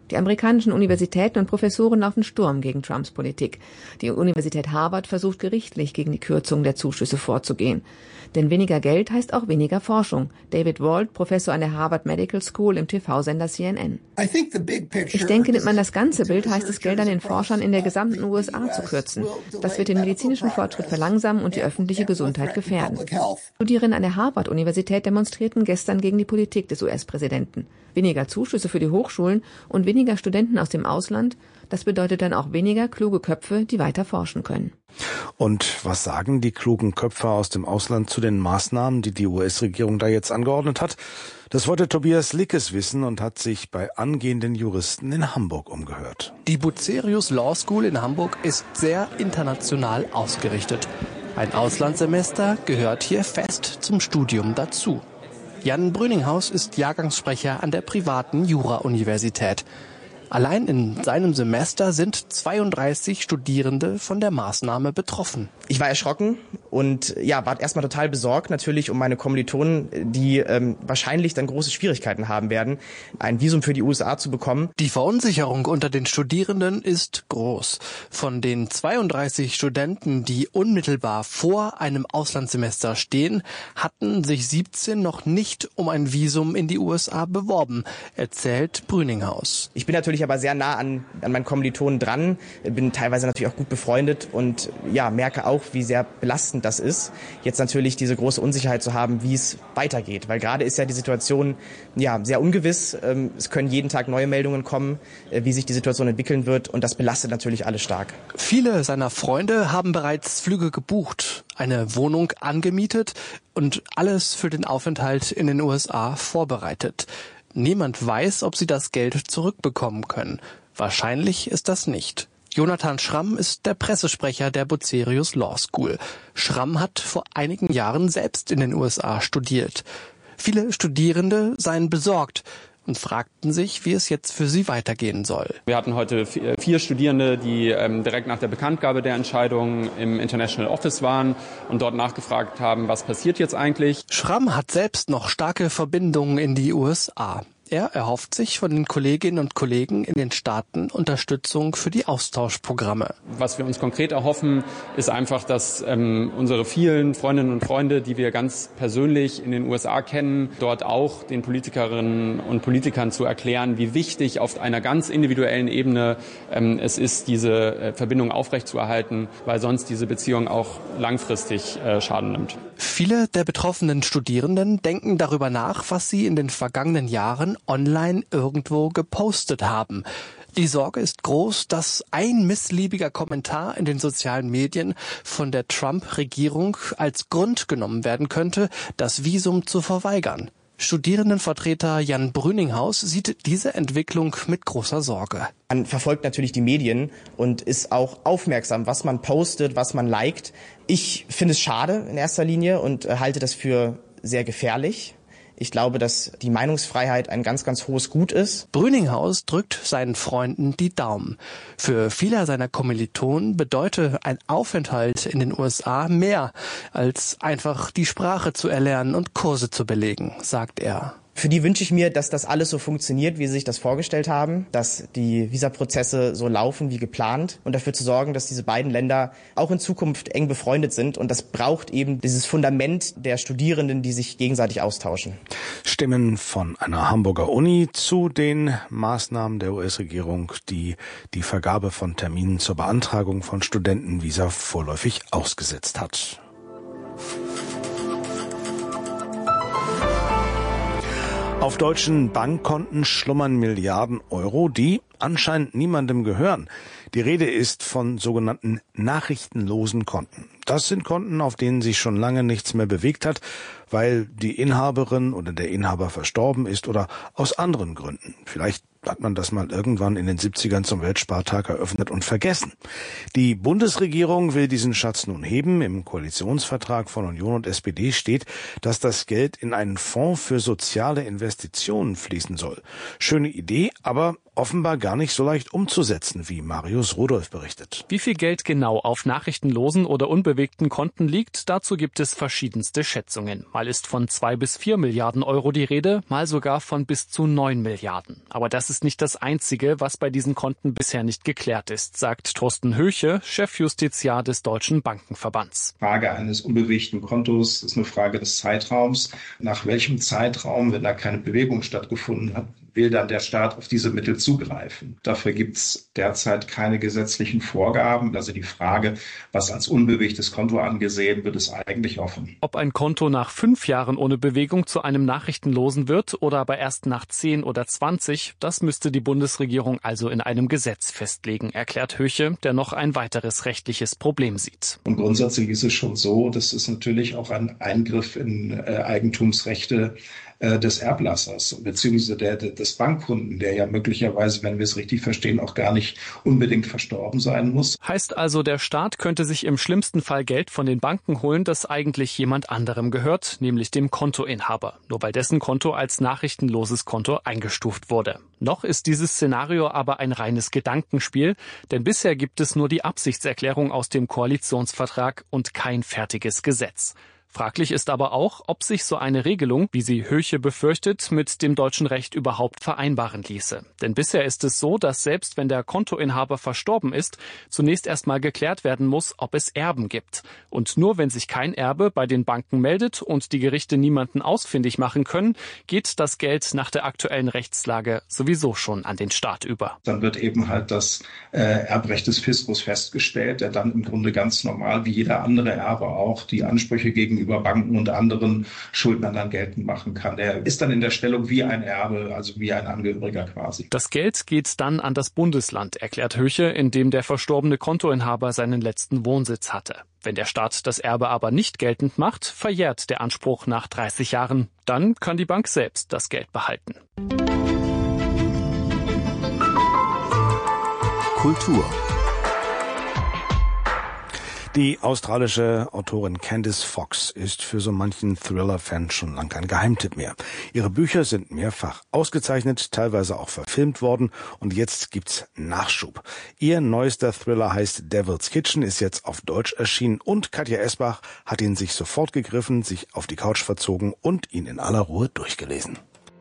Die amerikanischen Universitäten und Professoren laufen Sturm gegen Trumps Politik. Die Universität Harvard versucht gerichtlich gegen die Kürzung der Zuschüsse vorzugehen. Denn weniger Geld heißt auch weniger Forschung. David Walt, Professor an der Harvard Medical School im T V-Sender C N N. Ich denke, nimmt man das ganze Bild, heißt es, Geld an den Forschern in der gesamten U S A zu kürzen. Das wird den medizinischen Fortschritt verlangsamen und die öffentliche Gesundheit gefährden. Studierende an der Harvard-Universität demonstrierten gestern gegen die Politik des U S-Präsidenten. Weniger Zuschüsse für die Hochschulen und weniger Studenten aus dem Ausland, das bedeutet dann auch weniger kluge Köpfe, die weiter forschen können. Und was sagen die klugen Köpfe aus dem Ausland zu den Maßnahmen, die die U S-Regierung da jetzt angeordnet hat? Das wollte Tobias Lickes wissen und hat sich bei angehenden Juristen in Hamburg umgehört. Die Bucerius Law School in Hamburg ist sehr international ausgerichtet. Ein Auslandssemester gehört hier fest zum Studium dazu. Jan Brüninghaus ist Jahrgangssprecher an der privaten Jura-Universität. Allein in seinem Semester sind zweiunddreißig Studierende von der Maßnahme betroffen. Ich war erschrocken und ja, war erstmal total besorgt natürlich um meine Kommilitonen, die ähm, wahrscheinlich dann große Schwierigkeiten haben werden, ein Visum für die U S A zu bekommen. Die Verunsicherung unter den Studierenden ist groß. Von den zweiunddreißig Studenten, die unmittelbar vor einem Auslandssemester stehen, hatten sich siebzehn noch nicht um ein Visum in die U S A beworben, erzählt Brüninghaus. Ich bin natürlich aber sehr nah an, an meinen Kommilitonen dran, bin teilweise natürlich auch gut befreundet und ja, merke auch, wie sehr belastend das ist, jetzt natürlich diese große Unsicherheit zu haben, wie es weitergeht. Weil gerade ist ja die Situation ja sehr ungewiss. Es können jeden Tag neue Meldungen kommen, wie sich die Situation entwickeln wird und das belastet natürlich alle stark. Viele seiner Freunde haben bereits Flüge gebucht, eine Wohnung angemietet und alles für den Aufenthalt in den U S A vorbereitet. Niemand weiß, ob sie das Geld zurückbekommen können. Wahrscheinlich ist das nicht. Jonathan Schramm ist der Pressesprecher der Bucerius Law School. Schramm hat vor einigen Jahren selbst in den U S A studiert. Viele Studierende seien besorgt und fragten sich, wie es jetzt für sie weitergehen soll. Wir hatten heute vier Studierende, die ähm, direkt nach der Bekanntgabe der Entscheidung im International Office waren und dort nachgefragt haben, was passiert jetzt eigentlich. Schramm hat selbst noch starke Verbindungen in die U S A. Er erhofft sich von den Kolleginnen und Kollegen in den Staaten Unterstützung für die Austauschprogramme. Was wir uns konkret erhoffen, ist einfach, dass ähm, unsere vielen Freundinnen und Freunde, die wir ganz persönlich in den U S A kennen, dort auch den Politikerinnen und Politikern zu erklären, wie wichtig auf einer ganz individuellen Ebene ähm, es ist, diese äh, Verbindung aufrechtzuerhalten, weil sonst diese Beziehung auch langfristig äh, Schaden nimmt. Viele der betroffenen Studierenden denken darüber nach, was sie in den vergangenen Jahren online irgendwo gepostet haben. Die Sorge ist groß, dass ein missliebiger Kommentar in den sozialen Medien von der Trump-Regierung als Grund genommen werden könnte, das Visum zu verweigern. Studierendenvertreter Jan Brüninghaus sieht diese Entwicklung mit großer Sorge. Man verfolgt natürlich die Medien und ist auch aufmerksam, was man postet, was man liked. Ich finde es schade in erster Linie und halte das für sehr gefährlich. Ich glaube, dass die Meinungsfreiheit ein ganz, ganz hohes Gut ist. Brüninghaus drückt seinen Freunden die Daumen. Für viele seiner Kommilitonen bedeute ein Aufenthalt in den U S A mehr, als einfach die Sprache zu erlernen und Kurse zu belegen, sagt er. Für die wünsche ich mir, dass das alles so funktioniert, wie sie sich das vorgestellt haben, dass die Visaprozesse so laufen wie geplant und dafür zu sorgen, dass diese beiden Länder auch in Zukunft eng befreundet sind. Und das braucht eben dieses Fundament der Studierenden, die sich gegenseitig austauschen. Stimmen von einer Hamburger Uni zu den Maßnahmen der U S-Regierung, die die Vergabe von Terminen zur Beantragung von Studentenvisa vorläufig ausgesetzt hat. Auf deutschen Bankkonten schlummern Milliarden Euro, die anscheinend niemandem gehören. Die Rede ist von sogenannten nachrichtenlosen Konten. Das sind Konten, auf denen sich schon lange nichts mehr bewegt hat, weil die Inhaberin oder der Inhaber verstorben ist oder aus anderen Gründen. Vielleicht hat man das mal irgendwann in den siebzigern zum Weltspartag eröffnet und vergessen. Die Bundesregierung will diesen Schatz nun heben. Im Koalitionsvertrag von Union und S P D steht, dass das Geld in einen Fonds für soziale Investitionen fließen soll. Schöne Idee, aber offenbar gar nicht so leicht umzusetzen, wie Marius Rudolph berichtet. Wie viel Geld genau auf nachrichtenlosen oder unbewegten Konten liegt, dazu gibt es verschiedenste Schätzungen. Mal ist von zwei bis vier Milliarden Euro die Rede, mal sogar von bis zu neun Milliarden. Aber das ist nicht das Einzige, was bei diesen Konten bisher nicht geklärt ist, sagt Thorsten Höche, Chefjustiziar des Deutschen Bankenverbands. Die Frage eines unbewegten Kontos ist eine Frage des Zeitraums. Nach welchem Zeitraum, wenn da keine Bewegung stattgefunden hat, will dann der Staat auf diese Mittel zugreifen? Dafür gibt es derzeit keine gesetzlichen Vorgaben. Also die Frage, was als unbewegtes Konto angesehen wird, ist eigentlich offen. Ob ein Konto nach fünf Jahren ohne Bewegung zu einem nachrichtenlosen wird oder aber erst nach zehn oder zwanzig, das müsste die Bundesregierung also in einem Gesetz festlegen, erklärt Höche, der noch ein weiteres rechtliches Problem sieht. Und grundsätzlich ist es schon so, dass es natürlich auch ein Eingriff in äh, Eigentumsrechte des Erblassers beziehungsweise der, des Bankkunden, der ja möglicherweise, wenn wir es richtig verstehen, auch gar nicht unbedingt verstorben sein muss. Heißt also, der Staat könnte sich im schlimmsten Fall Geld von den Banken holen, das eigentlich jemand anderem gehört, nämlich dem Kontoinhaber, nur weil dessen Konto als nachrichtenloses Konto eingestuft wurde. Noch ist dieses Szenario aber ein reines Gedankenspiel, denn bisher gibt es nur die Absichtserklärung aus dem Koalitionsvertrag und kein fertiges Gesetz. Fraglich ist aber auch, ob sich so eine Regelung, wie sie Höche befürchtet, mit dem deutschen Recht überhaupt vereinbaren ließe. Denn bisher ist es so, dass selbst wenn der Kontoinhaber verstorben ist, zunächst erstmal geklärt werden muss, ob es Erben gibt. Und nur wenn sich kein Erbe bei den Banken meldet und die Gerichte niemanden ausfindig machen können, geht das Geld nach der aktuellen Rechtslage sowieso schon an den Staat über. Dann wird eben halt das äh, Erbrecht des Fiskus festgestellt, der dann im Grunde ganz normal wie jeder andere Erbe auch die Ansprüche gegenüber über Banken und anderen Schuldnern dann geltend machen kann. Der ist dann in der Stellung wie ein Erbe, also wie ein Angehöriger quasi. Das Geld geht dann an das Bundesland, erklärt Höche, in dem der verstorbene Kontoinhaber seinen letzten Wohnsitz hatte. Wenn der Staat das Erbe aber nicht geltend macht, verjährt der Anspruch nach dreißig Jahren. Dann kann die Bank selbst das Geld behalten. Kultur. Die australische Autorin Candice Fox ist für so manchen Thriller-Fan schon lang kein Geheimtipp mehr. Ihre Bücher sind mehrfach ausgezeichnet, teilweise auch verfilmt worden und jetzt gibt's Nachschub. Ihr neuester Thriller heißt Devil's Kitchen, ist jetzt auf Deutsch erschienen und Katja Esbach hat ihn sich sofort gegriffen, sich auf die Couch verzogen und ihn in aller Ruhe durchgelesen.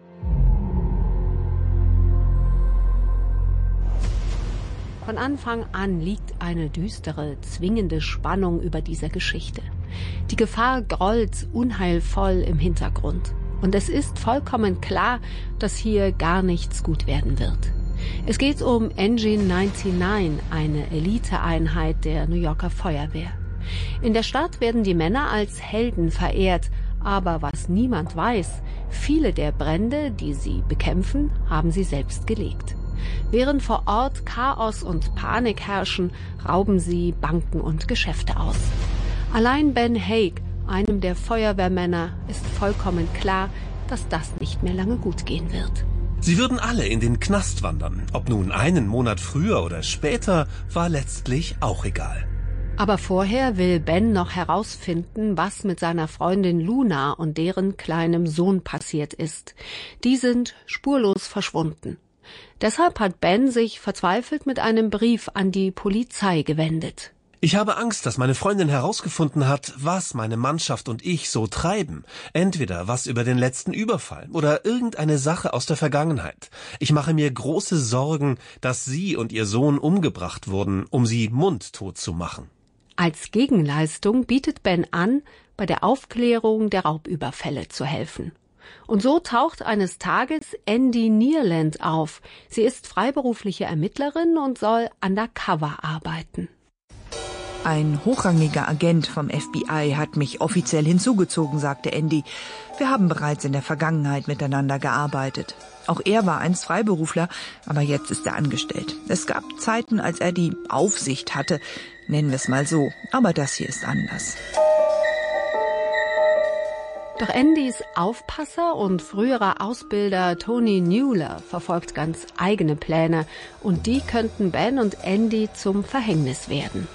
Von Anfang an liegt eine düstere, zwingende Spannung über dieser Geschichte. Die Gefahr grollt unheilvoll im Hintergrund. Und es ist vollkommen klar, dass hier gar nichts gut werden wird. Es geht um Engine neunundneunzig, eine Eliteeinheit der New Yorker Feuerwehr. In der Stadt werden die Männer als Helden verehrt, aber was niemand weiß, viele der Brände, die sie bekämpfen, haben sie selbst gelegt. Während vor Ort Chaos und Panik herrschen, rauben sie Banken und Geschäfte aus. Allein Ben Haig, einem der Feuerwehrmänner, ist vollkommen klar, dass das nicht mehr lange gut gehen wird. Sie würden alle in den Knast wandern. Ob nun einen Monat früher oder später, war letztlich auch egal. Aber vorher will Ben noch herausfinden, was mit seiner Freundin Luna und deren kleinem Sohn passiert ist. Die sind spurlos verschwunden. Deshalb hat Ben sich verzweifelt mit einem Brief an die Polizei gewendet. Ich habe Angst, dass meine Freundin herausgefunden hat, was meine Mannschaft und ich so treiben. Entweder was über den letzten Überfall oder irgendeine Sache aus der Vergangenheit. Ich mache mir große Sorgen, dass sie und ihr Sohn umgebracht wurden, um sie mundtot zu machen. Als Gegenleistung bietet Ben an, bei der Aufklärung der Raubüberfälle zu helfen. Und so taucht eines Tages Andy Nearland auf. Sie ist freiberufliche Ermittlerin und soll undercover arbeiten. Ein hochrangiger Agent vom F B I hat mich offiziell hinzugezogen, sagte Andy. Wir haben bereits in der Vergangenheit miteinander gearbeitet. Auch er war einst Freiberufler, aber jetzt ist er angestellt. Es gab Zeiten, als er die Aufsicht hatte, nennen wir es mal so. Aber das hier ist anders. Doch Andys Aufpasser und früherer Ausbilder Tony Newler verfolgt ganz eigene Pläne und die könnten Ben und Andy zum Verhängnis werden.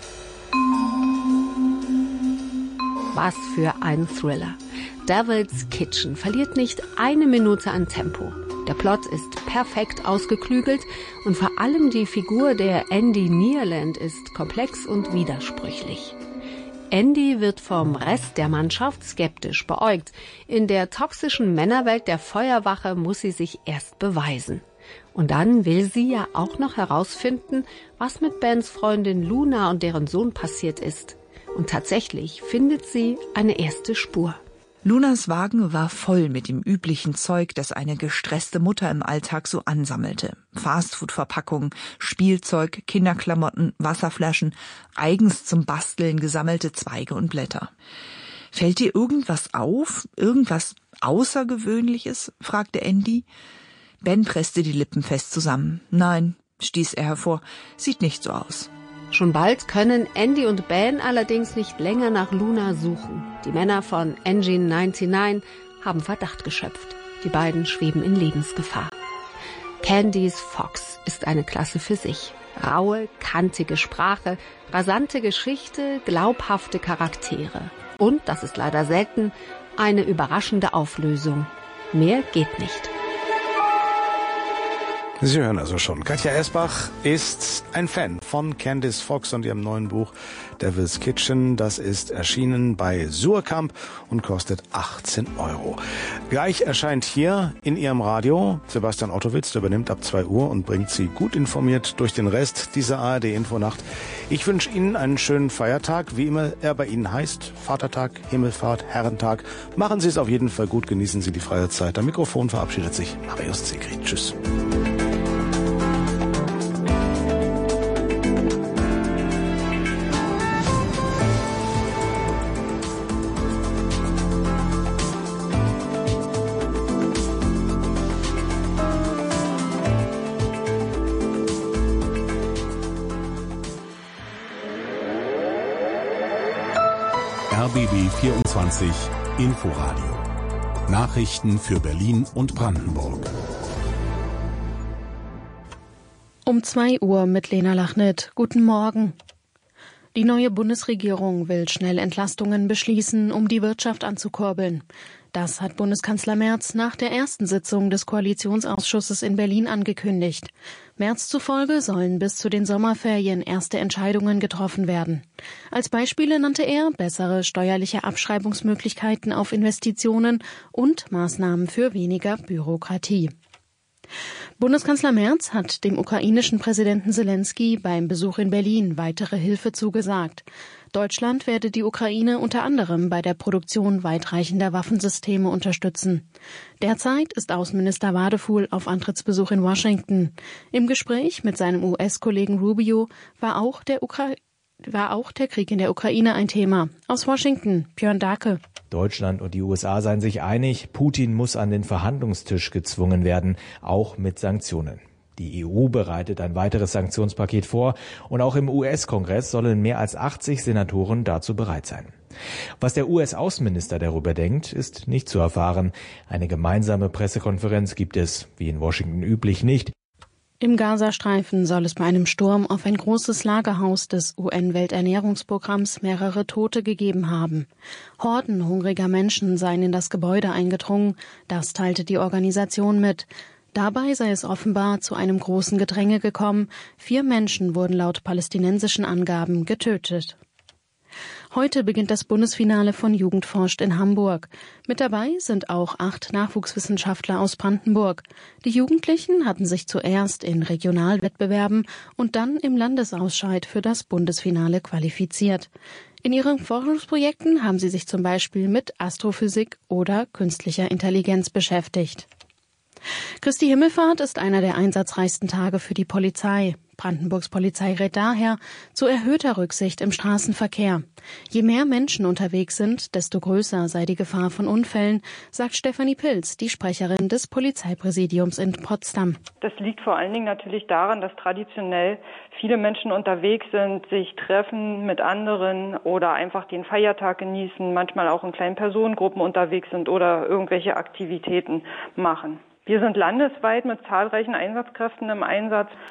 Was für ein Thriller. Devil's Kitchen verliert nicht eine Minute an Tempo. Der Plot ist perfekt ausgeklügelt und vor allem die Figur der Andy Nearland ist komplex und widersprüchlich. Andy wird vom Rest der Mannschaft skeptisch beäugt. In der toxischen Männerwelt der Feuerwache muss sie sich erst beweisen. Und dann will sie ja auch noch herausfinden, was mit Bens Freundin Luna und deren Sohn passiert ist. Und tatsächlich findet sie eine erste Spur. Lunas Wagen war voll mit dem üblichen Zeug, das eine gestresste Mutter im Alltag so ansammelte. Fastfood-Verpackungen, Spielzeug, Kinderklamotten, Wasserflaschen, eigens zum Basteln gesammelte Zweige und Blätter. »Fällt dir irgendwas auf? Irgendwas Außergewöhnliches?« fragte Andy. Ben presste die Lippen fest zusammen. »Nein«, stieß er hervor, »sieht nicht so aus.« Schon bald können Andy und Ben allerdings nicht länger nach Luna suchen. Die Männer von Engine neunundneunzig haben Verdacht geschöpft. Die beiden schweben in Lebensgefahr. Candice Fox ist eine Klasse für sich. Raue, kantige Sprache, rasante Geschichte, glaubhafte Charaktere. Und, das ist leider selten, eine überraschende Auflösung. Mehr geht nicht. Sie hören also schon, Katja Esbach ist ein Fan von Candice Fox und ihrem neuen Buch Devil's Kitchen. Das ist erschienen bei Suhrkamp und kostet achtzehn Euro. Gleich erscheint hier in ihrem Radio Sebastian Ottowitz, der übernimmt ab zwei Uhr und bringt Sie gut informiert durch den Rest dieser A R D-Infonacht. Ich wünsche Ihnen einen schönen Feiertag, wie immer er bei Ihnen heißt. Vatertag, Himmelfahrt, Herrentag. Machen Sie es auf jeden Fall gut, genießen Sie die freie Zeit. Am Mikrofon verabschiedet sich Marius Zegried. Tschüss. R B B vierundzwanzig Inforadio. Nachrichten für Berlin und Brandenburg. Um zwei Uhr mit Lena Lachnit. Guten Morgen. Die neue Bundesregierung will schnell Entlastungen beschließen, um die Wirtschaft anzukurbeln. Das hat Bundeskanzler Merz nach der ersten Sitzung des Koalitionsausschusses in Berlin angekündigt. Merz zufolge sollen bis zu den Sommerferien erste Entscheidungen getroffen werden. Als Beispiele nannte er bessere steuerliche Abschreibungsmöglichkeiten auf Investitionen und Maßnahmen für weniger Bürokratie. Bundeskanzler Merz hat dem ukrainischen Präsidenten Selenskyj beim Besuch in Berlin weitere Hilfe zugesagt. Deutschland werde die Ukraine unter anderem bei der Produktion weitreichender Waffensysteme unterstützen. Derzeit ist Außenminister Wadefuhl auf Antrittsbesuch in Washington. Im Gespräch mit seinem U S-Kollegen Rubio war auch der Ukra- war auch der Krieg in der Ukraine ein Thema. Aus Washington, Björn Dake. Deutschland und die U S A seien sich einig, Putin muss an den Verhandlungstisch gezwungen werden, auch mit Sanktionen. Die E U bereitet ein weiteres Sanktionspaket vor und auch im U S-Kongress sollen mehr als achtzig Senatoren dazu bereit sein. Was der U S-Außenminister darüber denkt, ist nicht zu erfahren. Eine gemeinsame Pressekonferenz gibt es, wie in Washington üblich, nicht. Im Gazastreifen soll es bei einem Sturm auf ein großes Lagerhaus des U N-Welternährungsprogramms mehrere Tote gegeben haben. Horden hungriger Menschen seien in das Gebäude eingedrungen, das teilte die Organisation mit. Dabei sei es offenbar zu einem großen Gedränge gekommen. Vier Menschen wurden laut palästinensischen Angaben getötet. Heute beginnt das Bundesfinale von Jugend forscht in Hamburg. Mit dabei sind auch acht Nachwuchswissenschaftler aus Brandenburg. Die Jugendlichen hatten sich zuerst in Regionalwettbewerben und dann im Landesausscheid für das Bundesfinale qualifiziert. In ihren Forschungsprojekten haben sie sich zum Beispiel mit Astrophysik oder künstlicher Intelligenz beschäftigt. Christi Himmelfahrt ist einer der einsatzreichsten Tage für die Polizei. Brandenburgs Polizei rät daher zu erhöhter Rücksicht im Straßenverkehr. Je mehr Menschen unterwegs sind, desto größer sei die Gefahr von Unfällen, sagt Stefanie Pilz, die Sprecherin des Polizeipräsidiums in Potsdam. Das liegt vor allen Dingen natürlich daran, dass traditionell viele Menschen unterwegs sind, sich treffen mit anderen oder einfach den Feiertag genießen, manchmal auch in kleinen Personengruppen unterwegs sind oder irgendwelche Aktivitäten machen. Wir sind landesweit mit zahlreichen Einsatzkräften im Einsatz